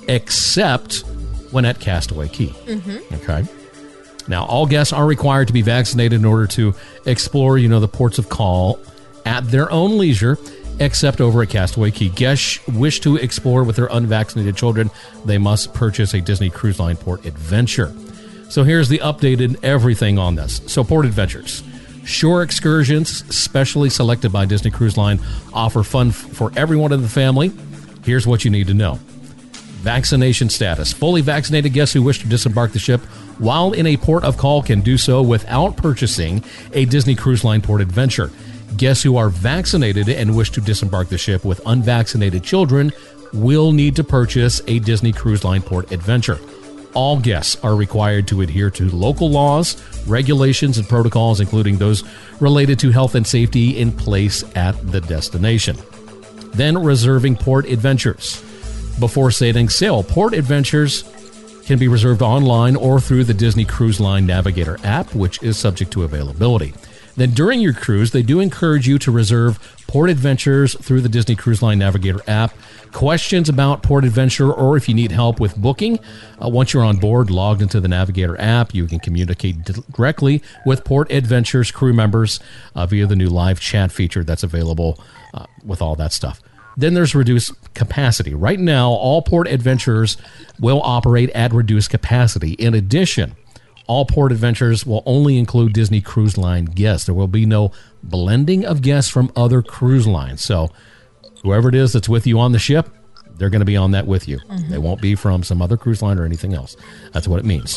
except when at Castaway Cay. Mm-hmm. Okay. Now, all guests are required to be vaccinated in order to explore, you know, the ports of call at their own leisure, except over at Castaway Cay. Guests wish to explore with their unvaccinated children, they must purchase a Disney Cruise Line port adventure. So here's the updated everything on this. So port adventures. Shore excursions, specially selected by Disney Cruise Line, offer fun f- for everyone in the family. Here's what you need to know. Vaccination status. Fully vaccinated guests who wish to disembark the ship while in a port of call can do so without purchasing a Disney Cruise Line port adventure. Guests who are vaccinated and wish to disembark the ship with unvaccinated children will need to purchase a Disney Cruise Line port adventure. All guests are required to adhere to local laws, regulations, and protocols, including those related to health and safety in place at the destination. Then reserving port adventures. Before setting sail, port adventures can be reserved online or through the Disney Cruise Line Navigator app, which is subject to availability. Then during your cruise, they do encourage you to reserve port adventures through the Disney Cruise Line Navigator app. Questions about port adventure, or if you need help with booking, uh, once you're on board, logged into the Navigator app, you can communicate directly with Port Adventures crew members uh, via the new live chat feature that's available uh, with all that stuff. Then there's reduced capacity. Right now, all port adventures will operate at reduced capacity. In addition, all port adventures will only include Disney Cruise Line guests. There will be no blending of guests from other cruise lines. So whoever it is that's with you on the ship, they're going to be on that with you. Mm-hmm. They won't be from some other cruise line or anything else. That's what it means.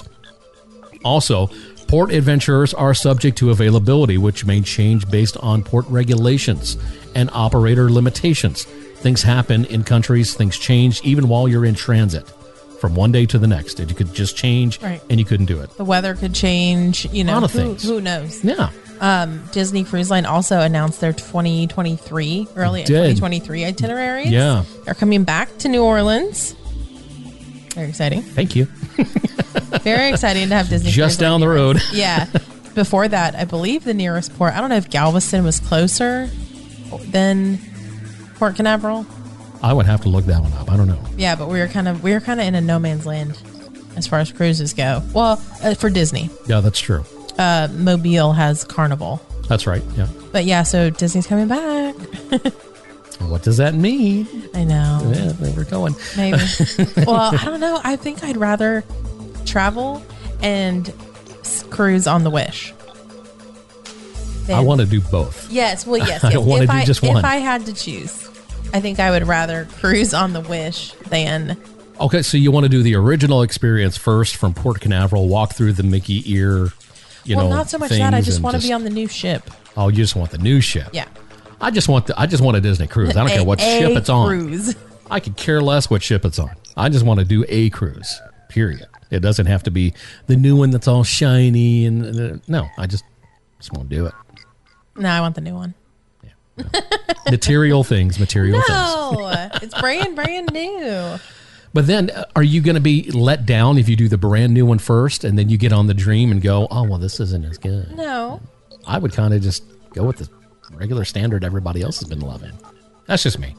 Also, port adventurers are subject to availability, which may change based on port regulations and operator limitations. Things happen in countries, things change even while you're in transit from one day to the next. It could just change, right, and you couldn't do it. The weather could change, you know. A lot of who, things. Who knows? Yeah. Um, Disney Cruise Line also announced their twenty twenty-three, early twenty twenty-three itineraries. Yeah. They're coming back to New Orleans. Very exciting. Thank you. Very exciting to have Disney Just Cruise down Line the road. Yeah. Before that, I believe the nearest port, I don't know if Galveston was closer than Port Canaveral. I would have to look that one up. I don't know. Yeah, but we were kind of we were kind of in a no man's land as far as cruises go. Well, uh, for Disney. Yeah, that's true. Uh, Mobile has Carnival. That's right. Yeah. But yeah, so Disney's coming back. What does that mean? I know. Yeah, where we're going. Maybe. Well, I don't know. I think I'd rather travel and s- cruise on the Wish. I want to do both. Yes. Well, yes. I yes. don't want if to do I, just one. If I had to choose, I think I would rather cruise on the Wish than. Okay, so you want to do the original experience first from Port Canaveral, walk through the Mickey ear, you well, know, not so much that. I things just and want to be on the new ship. Oh, you just want the new ship. Yeah. I just want the, I just want a Disney cruise. I don't A- care what a ship it's on. cruise. I could care less what ship it's on. I just want to do a cruise. Period. It doesn't have to be the new one that's all shiny and uh, no. I just just want to do it. No, I want the new one. Material things, material things. No, it's brand, brand new. But then, uh, are you going to be let down if you do the brand new one first, and then you get on the Dream and go, oh, well, this isn't as good? No. I would kind of just go with the regular standard everybody else has been loving. That's just me.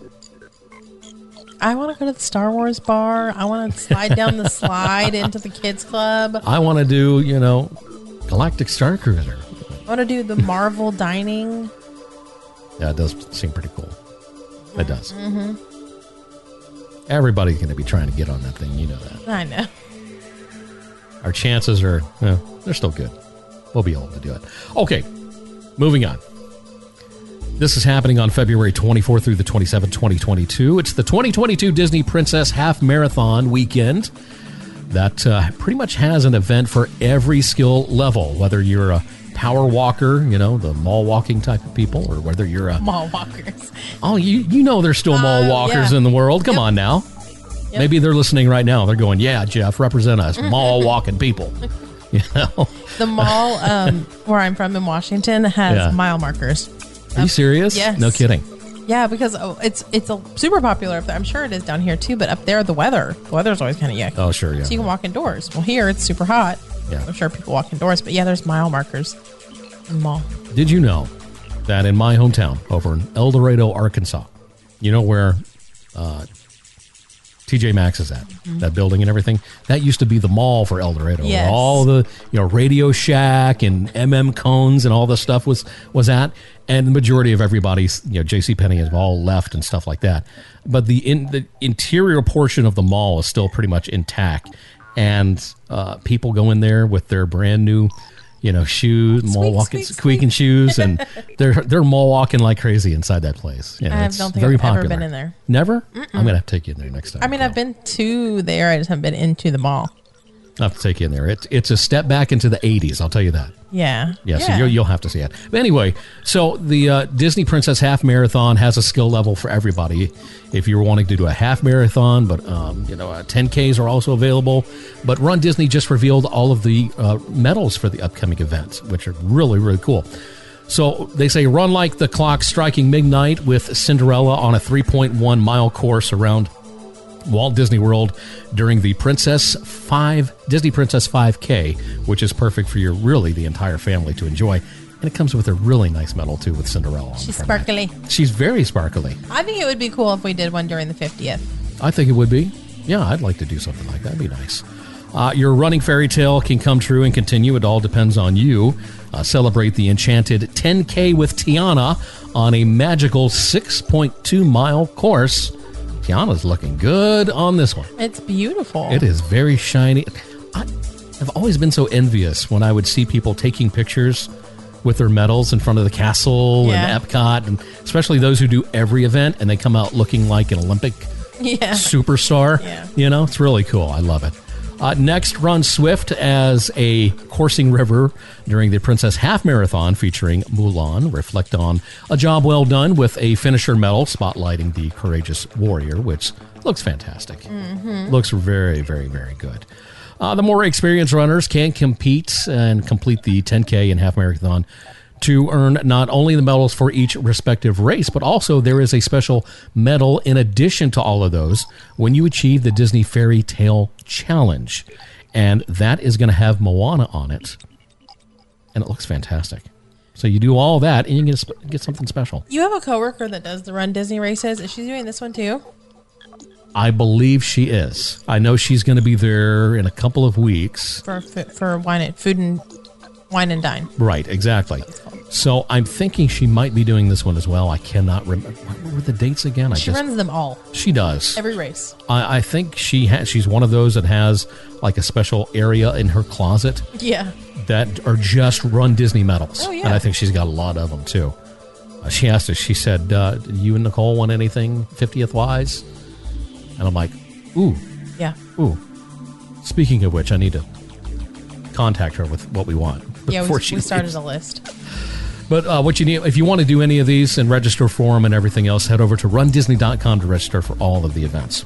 I want to go to the Star Wars bar. I want to slide down the slide into the kids club. I want to do, you know, Galactic Star Cruiser. I want to do the Marvel dining. Yeah, it does seem pretty cool. It does. Mm-hmm. Everybody's going to be trying to get on that thing. You know that. I know. Our chances are, well, they're still good. We'll be able to do it. Okay, moving on. This is happening on February twenty-fourth through the twenty-seventh, twenty twenty-two. It's the twenty twenty-two Disney Princess Half Marathon weekend that uh, pretty much has an event for every skill level, whether you're a power walker, you know, the mall walking type of people, or whether you're a... Mall walkers. Oh, you you know there's still mall Uh, walkers yeah. in the world. Come Yep. on now. Yep. Maybe they're listening right now. They're going, yeah, Jeff, represent us. Mall walking people. You know? The mall um, where I'm from in Washington has Yeah. mile markers. Are you serious? Yes. No kidding. Yeah, because oh, it's it's a super popular up there. I'm sure it is down here too, but up there, the weather, the weather's always kind of yucky. Oh, sure, yeah. So you can walk indoors. Well, here it's super hot. Yeah. I'm sure people walk indoors, but yeah, there's mile markers in the mall. Did you know that in my hometown over in El Dorado, Arkansas, you know where uh, T J Maxx is at, Mm-hmm. that building and everything? That used to be the mall for El Dorado. where Yes. All the, you know, Radio Shack and M M Cones and all the stuff was, was at. And the majority of everybody's, you know, JCPenney has all left and stuff like that. But the in the interior portion of the mall is still pretty much intact. And uh, people go in there with their brand new, you know, shoes, mall Squeak, walking, squeak, squeaking shoes, and they're they're mall walking like crazy inside that place. You know, I it's don't think very I've popular. ever been in there. Never? I'm gonna have to take you in there next time. I mean, I've been to there. I just haven't been into the mall. I'll have to take you in there. It's it's a step back into the eighties. I'll tell you that. Yeah. Yeah, so you'll, you'll have to see it. But anyway, so the uh, Disney Princess Half Marathon has a skill level for everybody. If you're wanting to do a half marathon, but um, you know, uh, ten Ks are also available. But Run Disney just revealed all of the uh, medals for the upcoming events, which are really, really cool. So they say run like the clock striking midnight with Cinderella on a three point one mile course around Walt Disney World during the Princess five Disney Princess five K, which is perfect for your really the entire family to enjoy. And it comes with a really nice medal too with Cinderella on She's the front. sparkly. She's very sparkly. I think it would be cool if we did one during the fiftieth. I think it would be. Yeah, I'd like to do something like that. That'd be nice. Uh, your running fairy tale can come true and continue. It all depends on you. Uh, celebrate the enchanted ten K with Tiana on a magical six point two mile course. Tiana's looking good on this one. It's beautiful. It is very shiny. I, I've always been so envious when I would see people taking pictures with their medals in front of the castle Yeah. and Epcot, and especially those who do every event and they come out looking like an Olympic Yeah. superstar. Yeah. You know, it's really cool. I love it. Uh, next, run Swift as a coursing river during the Princess Half Marathon featuring Mulan. Reflect on a job well done with a finisher medal spotlighting the courageous warrior, which looks fantastic. Mhm. Looks very, very, very good. Uh, the more experienced runners can compete and complete the ten K and half marathon to earn not only the medals for each respective race, but also there is a special medal in addition to all of those when you achieve the Disney Fairy Tale Challenge. And that is going to have Moana on it. And it looks fantastic. So you do all that and you get, get something special. You have a coworker that does the Run Disney races. Is she doing this one too? I believe she is. I know she's going to be there in a couple of weeks. For for wine and food and wine and dine. Right, exactly. So I'm thinking she might be doing this one as well. I cannot remember. What were the dates again? I She just, runs them all. She does. Every race. I, I think she ha- she's one of those that has like a special area in her closet Yeah. that are just Run Disney medals. Oh, yeah. And I think she's got a lot of them too. Uh, she asked us, she said, uh, "Did you and Nicole want anything fiftieth wise?" And I'm like, ooh. Yeah. Ooh. Speaking of which, I need to contact her with what we want. Yeah, before we, she we started leaves. a list. But uh, what you need, if you want to do any of these and register for them and everything else, head over to run disney dot com to register for all of the events.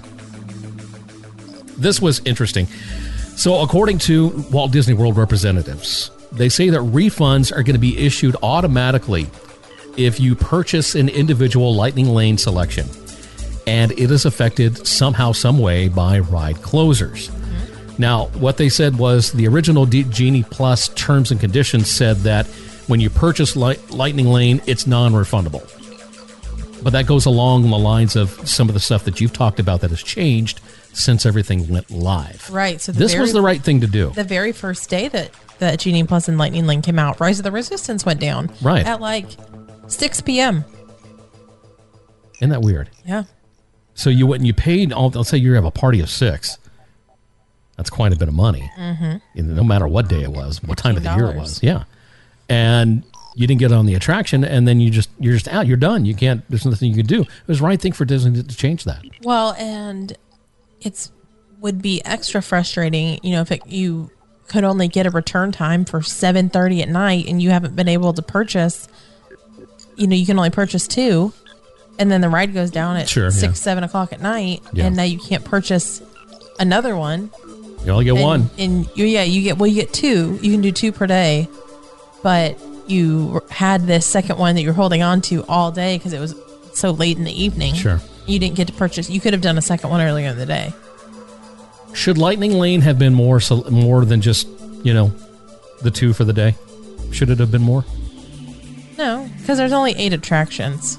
This was interesting. So according to Walt Disney World representatives, they say that refunds are going to be issued automatically if you purchase an individual Lightning Lane selection and it is affected somehow, some way by ride closers. Mm-hmm. Now, what they said was the original D- Genie Plus terms and conditions said that when you purchase Light- Lightning Lane, it's non-refundable. But that goes along the lines of some of the stuff that you've talked about that has changed since everything went live. Right. So the this very, was the right thing to do. The very first day that, that Genie Plus and Lightning Lane came out, Rise of the Resistance went down. Right. At like six p.m. Isn't that weird? Yeah. So you went and you paid, all, let's say you have a party of six. That's quite a bit of money. Mm-hmm. No matter what day it was, what time of the year it was. Yeah. And you didn't get on the attraction, and then you just, you're just out. You're done. You can't, there's nothing you can do. It was the right thing for Disney to change that. Well, and it's would be extra frustrating, you know, if it, you could only get a return time for seven thirty at night and you haven't been able to purchase, you know, you can only purchase two, and then the ride goes down at sure, six, yeah. seven o'clock at night, yeah. and now you can't purchase another one. You only get and, one. And you, yeah, you get, well, you get two. You can do two per day, but you had this second one that you're holding on to all day because it was so late in the evening. Sure. You didn't get to purchase. You could have done a second one earlier in the day. Should Lightning Lane have been more more than just, you know, the two for the day? Should it have been more? No, because there's only eight attractions.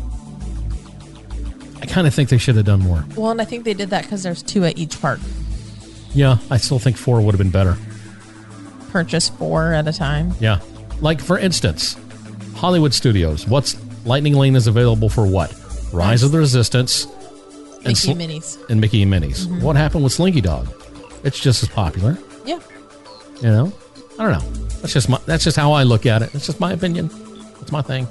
I kind of think they should have done more. Well, and I think they did that because there's two at each park. Yeah, I still think four would have been better. Purchase four at a time. Yeah. Like, for instance, Hollywood Studios. What's Lightning Lane is available for what? Rise nice. of the Resistance. Mickey and, Sl- and Minnie's. And Mickey and Minnie's. Mm-hmm. What happened with Slinky Dog? It's just as popular. Yeah. You know? I don't know. That's just my, that's just how I look at it. It's just my opinion. It's my thing.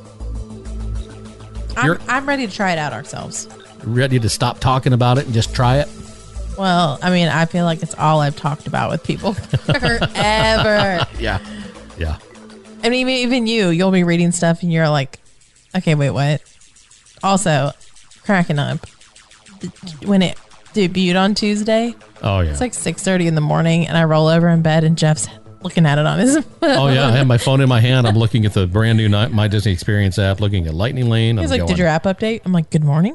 I'm, I'm ready to try it out ourselves. Ready to stop talking about it and just try it? Well, I mean, I feel like it's all I've talked about with people forever. Yeah. Yeah. I mean, even you, you'll be reading stuff and you're like, okay, wait, what? Also, cracking up. When it debuted on Tuesday, oh yeah, it's like six thirty in the morning, and I roll over in bed, and Jeff's looking at it on his phone. Oh yeah, I have my phone in my hand. I'm looking at the brand new My Disney Experience app, looking at Lightning Lane. He's I'm like, going, did your app update? I'm like, good morning.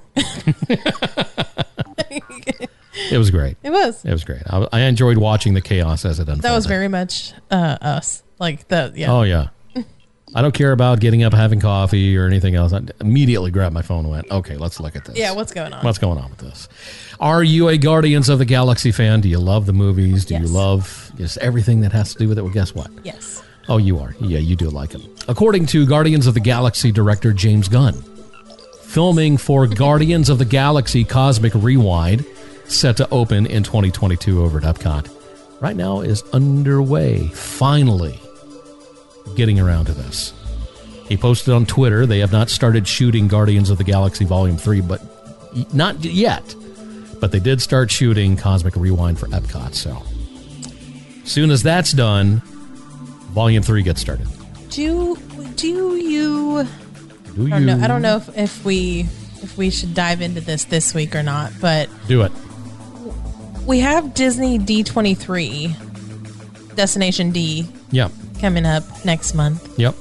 It was great. It was. It was great. I, I enjoyed watching the chaos as it unfolded. That was very much uh, us. Like the yeah. Oh yeah. I don't care about getting up, having coffee, or anything else. I immediately grabbed my phone and went, okay, let's look at this. Yeah, what's going on? What's going on with this? Are you a Guardians of the Galaxy fan? Do you love the movies? Do yes. you love just everything that has to do with it? Well, guess what? Yes. Oh, you are. Yeah, you do like them. According to Guardians of the Galaxy director James Gunn, filming for Guardians of the Galaxy Cosmic Rewind, set to open in twenty twenty-two over at Epcot, right now is underway. Finally getting around to this. He posted on Twitter they have not started shooting Guardians of the Galaxy Volume three, but not yet. But they did start shooting Cosmic Rewind for Epcot, so soon as that's done, Volume three gets started. Do do you do I don't you know, I don't know if, if we if we should dive into this this week or not, but do it. We have Disney D twenty-three, Destination D. Yep. Coming up next month. Yep.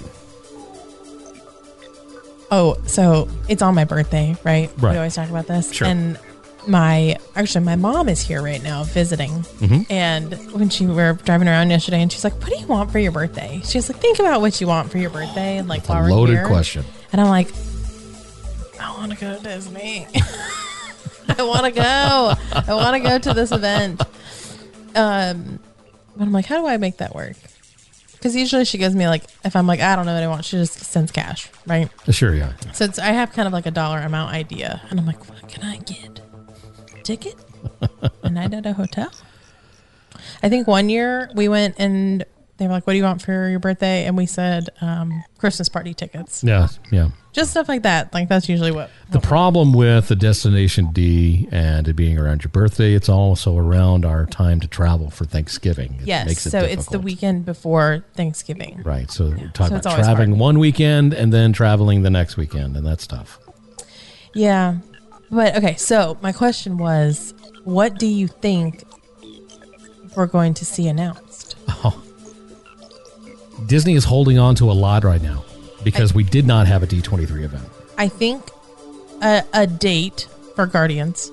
Oh, so it's on my birthday, right? Right. We always talk about this. Sure. And my, actually, my mom is here right now visiting. Mm-hmm. And when she we were driving around yesterday, and she's like, what do you want for your birthday? She's like, think about what you want for your birthday. And like, That's a loaded question. And I'm like, I want to go to Disney. I want to go. I want to go to this event. Um, but I'm like, how do I make that work? Because usually she gives me like, if I'm like, I don't know what I want, she just sends cash, right? Sure, yeah. So it's, I have kind of like a dollar amount idea. And I'm like, what can I get? A ticket? A night at a hotel? I think one year we went and they were like, what do you want for your birthday? And we said um, Christmas party tickets. Yeah, yeah. Just stuff like that. Like that's usually what. The problem with the Destination D and it being around your birthday, it's also around our time to travel for Thanksgiving. It yes, makes it so difficult. It's the weekend before Thanksgiving. Right, so yeah. we're talking so about traveling one weekend and then traveling the next weekend, and that's tough. Yeah, but okay, so my question was, what do you think we're going to see announced? Oh. Disney is holding on to a lot right now. because I, we did not have a D twenty-three event. I think a, a date for Guardians.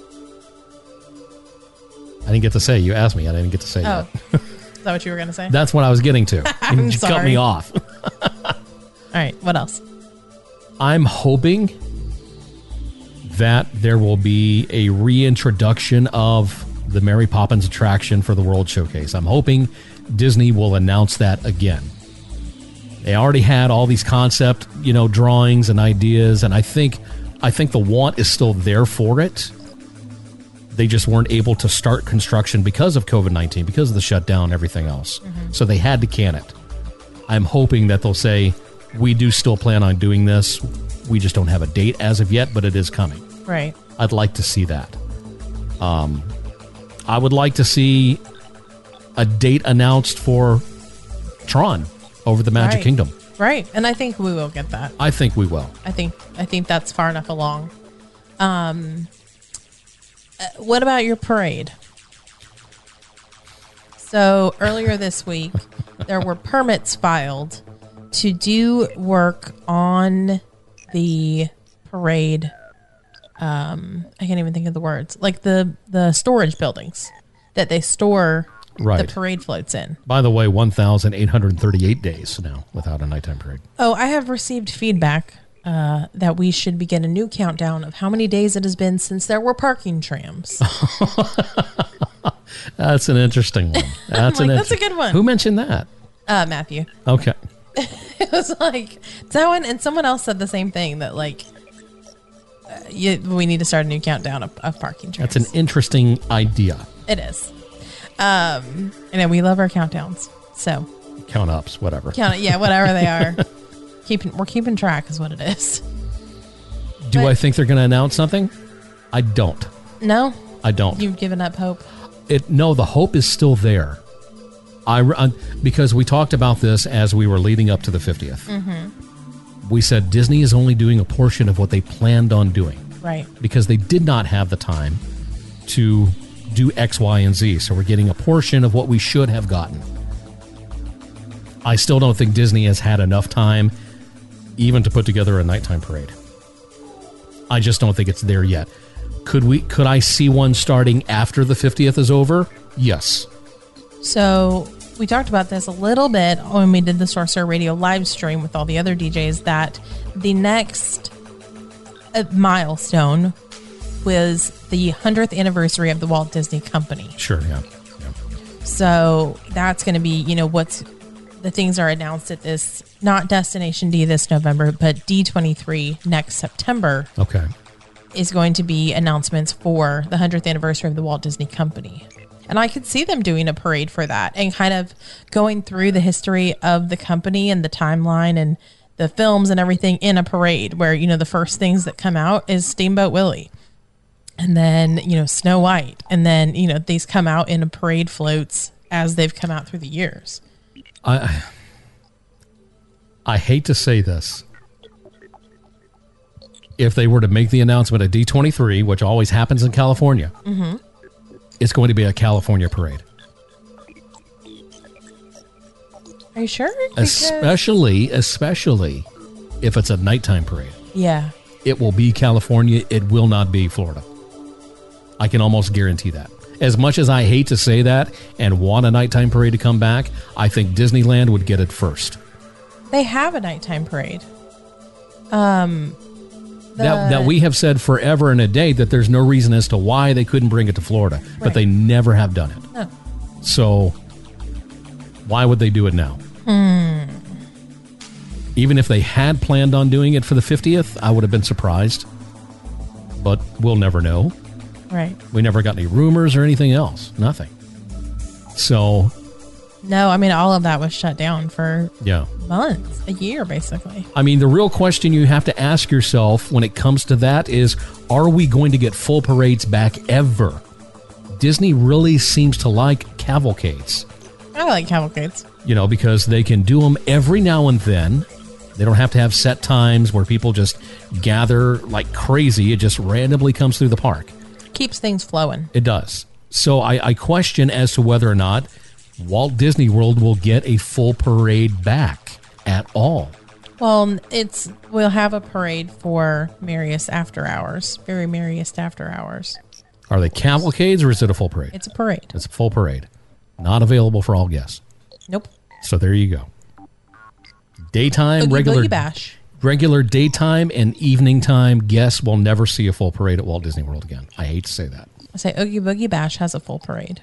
I didn't get to say. You asked me. I didn't get to say oh. that. Is that what you were going to say? That's what I was getting to. I'm you sorry. cut me off. All right. What else? I'm hoping that there will be a reintroduction of the Mary Poppins attraction for the World Showcase. I'm hoping Disney will announce that again. They already had all these concept, you know, drawings and ideas, and I think I think the want is still there for it. They just weren't able to start construction because of COVID nineteen, because of the shutdown and everything else. Mm-hmm. So they had to can it. I'm hoping that they'll say, we do still plan on doing this. We just don't have a date as of yet, but it is coming. Right. I'd like to see that. Um, I would like to see a date announced for Tron over the Magic right. Kingdom. Right. And I think we will get that. I think we will. I think I think that's far enough along. Um, uh, what about your parade? So earlier this week, there were permits filed to do work on the parade. Um, I can't even think of the words. Like the, the storage buildings that they store right. the parade floats in. By the way, one thousand eight hundred thirty-eight days now without a nighttime parade. Oh, I have received feedback uh, that we should begin a new countdown of how many days it has been since there were parking trams. That's an interesting one. That's, like, an that's a good one. Who mentioned that? Uh, Matthew. Okay. It was like someone and someone else said the same thing, that like uh, you, we need to start a new countdown of, of parking trams. That's an interesting idea. It is. Um, and then we love our countdowns. So count ups, whatever. Count, yeah, whatever they are. keeping we're keeping track is what it is. Do but, I think they're going to announce something? I don't. No, I don't. You've given up hope. It no, the hope is still there. I, I because we talked about this as we were leading up to the fiftieth. Mm-hmm. We said Disney is only doing a portion of what they planned on doing. Right. Because they did not have the time to do X, Y, and Z. So we're getting a portion of what we should have gotten. I still don't think Disney has had enough time even to put together a nighttime parade. I just don't think it's there yet. Could we? Could I see one starting after the fiftieth is over? Yes. So we talked about this a little bit when we did the Sorcerer Radio live stream with all the other D Js, that the next uh, milestone was the hundredth anniversary of the Walt Disney Company. Sure, yeah. yeah. So that's going to be, you know, what's the things are announced at this, not Destination D this November, but D twenty-three next September. Okay. Is going to be announcements for the hundredth anniversary of the Walt Disney Company. And I could see them doing a parade for that and kind of going through the history of the company and the timeline and the films and everything in a parade where, you know, the first things that come out is Steamboat Willie and then, you know, Snow White. And then, you know, these come out in a parade floats as they've come out through the years. I I hate to say this. If they were to make the announcement at D twenty-three, which always happens in California, mm-hmm. it's going to be a California parade. Are you sure? Because especially, especially if it's a nighttime parade. Yeah. It will be California. It will not be Florida. I can almost guarantee that. As much as I hate to say that and want a nighttime parade to come back, I think Disneyland would get it first. They have a nighttime parade. Um... The, that, that we have said forever and a day that there's no reason as to why they couldn't bring it to Florida, right. But they never have done it. No. So why would they do it now? Hmm. Even if they had planned on doing it for the fiftieth, I would have been surprised. But we'll never know. Right. We never got any rumors or anything else. Nothing. So... No, I mean, all of that was shut down for yeah. months, a year, basically. I mean, the real question you have to ask yourself when it comes to that is, are we going to get full parades back ever? Disney really seems to like cavalcades. I like cavalcades. You know, because they can do them every now and then. They don't have to have set times where people just gather like crazy. It just randomly comes through the park. Keeps things flowing. It does. So I, I question as to whether or not Walt Disney World will get a full parade back at all. Well, it's we'll have a parade for Merriest After Hours. Very Merriest After Hours. Are they cavalcades or is it a full parade? It's a parade. It's a full parade. Not available for all guests. Nope. So there you go. Daytime, Oogie regular Boogie Bash. Regular daytime and evening time guests will never see a full parade at Walt Disney World again. I hate to say that. I say Oogie Boogie Bash has a full parade.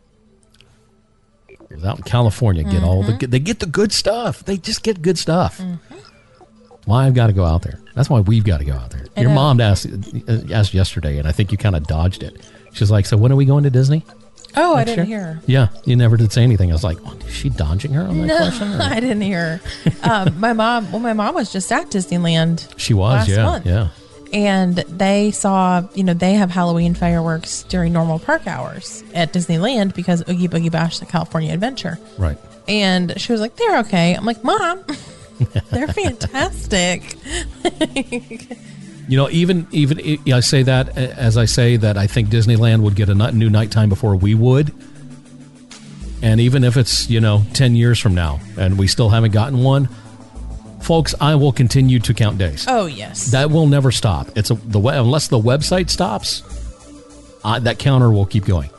Out in California, get mm-hmm. all the they get the good stuff. They just get good stuff. Mm-hmm. Why I've got to go out there. That's why we've got to go out there. I Your know. mom asked asked yesterday, and I think you kind of dodged it. She's like, "So when are we going to Disney?" Oh, I didn't year? hear her. Yeah, you never did say anything. I was like, oh, is she dodging her on that no, question? Or? I didn't hear her. um, my mom, well, my mom was just at Disneyland. She was, last yeah, month. yeah. And they saw, you know, they have Halloween fireworks during normal park hours at Disneyland because Oogie Boogie Bash, the California Adventure. Right. And she was like, they're okay. I'm like, Mom, they're fantastic. You know, even even I say that as I say that I think Disneyland would get a new nighttime before we would. And even if it's, you know, ten years from now and we still haven't gotten one, folks, I will continue to count days. Oh, yes. That will never stop. It's a, the unless the website stops, uh, that counter will keep going.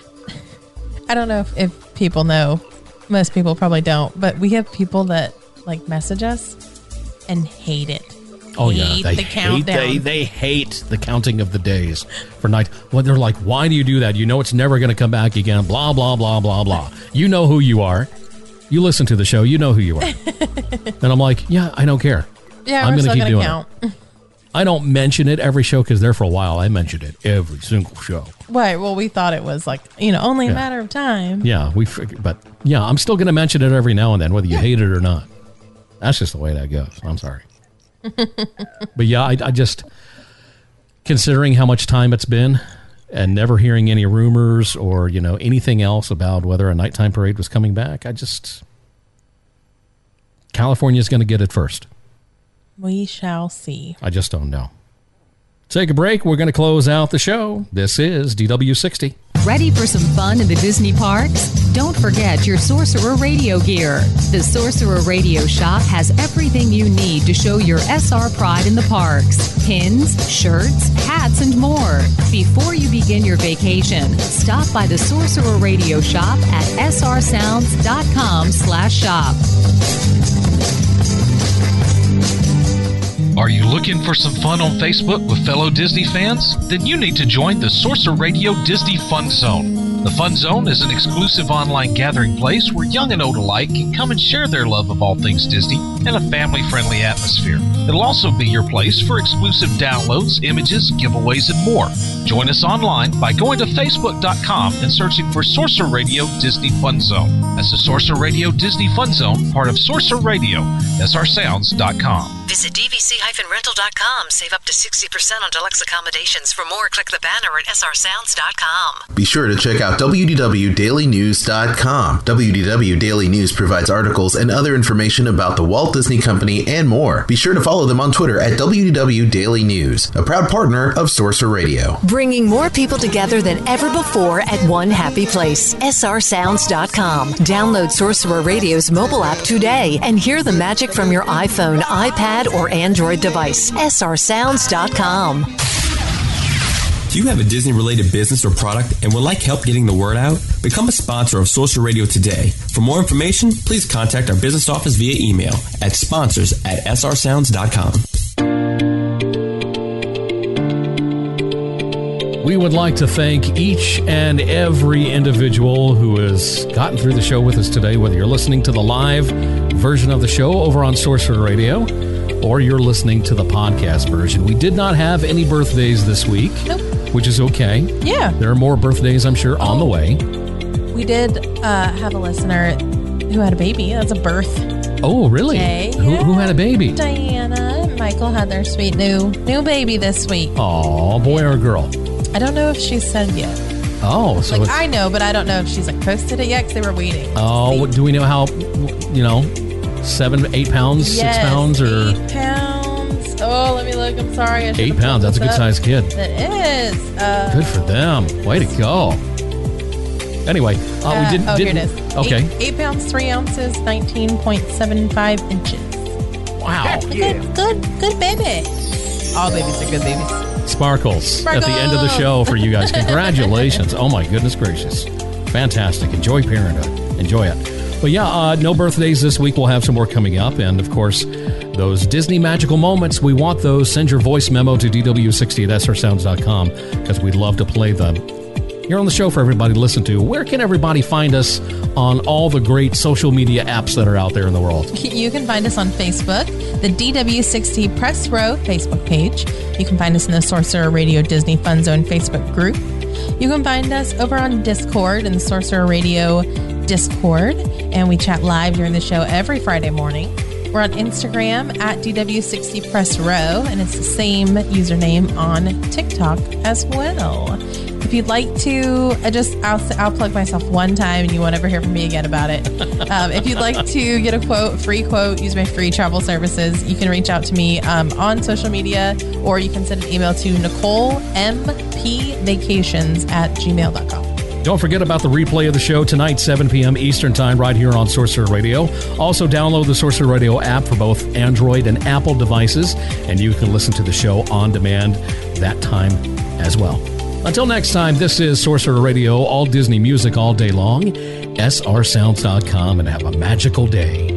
I don't know if, if people know. Most people probably don't. But we have people that, like, message us and hate it. Oh, yeah. They the hate, they, they hate the counting of the days for night. Well, they're like, why do you do that? You know it's never going to come back again. Blah, blah, blah, blah, blah. You know who you are. You listen to the show. You know who you are. And I'm like, yeah, I don't care. Yeah, I'm we're gonna still keep going to doing count. It. I don't mention it every show because there for a while I mentioned it every single show. Right. Well, we thought it was like, you know, only a Yeah. matter of time. Yeah, we. But yeah, I'm still going to mention it every now and then, whether you hate it or not. That's just the way that goes. I'm sorry. But yeah, I, I just, considering how much time it's been and never hearing any rumors or, you know, anything else about whether a nighttime parade was coming back, I just, California's going to get it first. We shall see. I just don't know. Take a break. We're going to close out the show. This is D W sixty. Ready for some fun in the Disney parks? Don't forget your Sorcerer Radio gear. The Sorcerer Radio shop has everything you need to show your S R pride in the parks. Pins, shirts, hats, and more. Before you begin your vacation, stop by the Sorcerer Radio shop at s r sounds dot com slash shop. Are you looking for some fun on Facebook with fellow Disney fans? Then you need to join the Sorcerer Radio Disney Fun Zone. The Fun Zone is an exclusive online gathering place where young and old alike can come and share their love of all things Disney in a family-friendly atmosphere. It'll also be your place for exclusive downloads, images, giveaways, and more. Join us online by going to facebook dot com and searching for Sorcerer Radio Disney Fun Zone. That's the Sorcerer Radio Disney Fun Zone, part of Sorcerer Radio, s r sounds dot com. Visit d v c dash rental dot com. Save up to sixty percent on deluxe accommodations. For more, click the banner at s r sounds dot com. Be sure to check out w d w daily news dot com. W D W Daily News provides articles and other information about the Walt Disney Company and more. Be sure to follow them on Twitter at W D W Daily News, a proud partner of Sorcerer Radio. Bringing more people together than ever before at one happy place. s r sounds dot com. Download Sorcerer Radio's mobile app today and hear the magic from your iPhone, iPad, or Android device. s r sounds dot com. Do you have a Disney-related business or product and would like help getting the word out? Become a sponsor of Sorcerer Radio today. For more information, please contact our business office via email at sponsors at s r sounds dot com. We would like to thank each and every individual who has gotten through the show with us today, whether you're listening to the live version of the show over on Sorcerer Radio or you're listening to the podcast version. We did not have any birthdays this week, nope. which is okay. Yeah. There are more birthdays, I'm sure, on the way. We did uh, have a listener who had a baby. That's a birth. Oh, really? Day. Who, Yeah. who had a baby? Diana and Michael had their sweet new new baby this week. Oh, boy or girl? I don't know if she's said yet. Oh, so like it's, I know, but I don't know if she's like posted it yet because they were waiting. Oh, do we know how, you know, seven, eight pounds, yes, six pounds, or eight pounds? Oh, let me look. I'm sorry. I eight pounds. That's a good sized kid. It is. Uh, Good for them. Way to go. Anyway, uh, uh, we didn't. Oh, didn't here it is. Okay. Eight, eight pounds, three ounces, nineteen point seven five inches. Wow. Good, good, good baby. All babies are good babies. Sparkles, Sparkles at the end of the show for you guys. Congratulations. Oh, my goodness gracious. Fantastic. Enjoy parenthood. Enjoy it. But yeah, uh, no birthdays this week. We'll have some more coming up. And, of course, those Disney magical moments, we want those. Send your voice memo to D W sixty at S R sounds dot com because we'd love to play them here on the show for everybody to listen to. Where can everybody find us on all the great social media apps that are out there in the world? You can find us on Facebook, the D W sixty Press Row Facebook page. You can find us in the Sorcerer Radio Disney Fun Zone Facebook group. You can find us over on Discord in the Sorcerer Radio Discord, and we chat live during the show every Friday morning. We're on Instagram at D W sixty Press Row, and it's the same username on TikTok as well. If you'd like to, I just I'll, I'll plug myself one time, and you won't ever hear from me again about it. Um, if you'd like to get a quote, free quote, use my free travel services, you can reach out to me um, on social media, or you can send an email to Nicole M P Vacations at gmail dot com. Don't forget about the replay of the show tonight, seven p.m. Eastern Time, right here on Sorcerer Radio. Also, download the Sorcerer Radio app for both Android and Apple devices, and you can listen to the show on demand that time as well. Until next time, this is Sorcerer Radio, all Disney music all day long. S R sounds dot com, and have a magical day.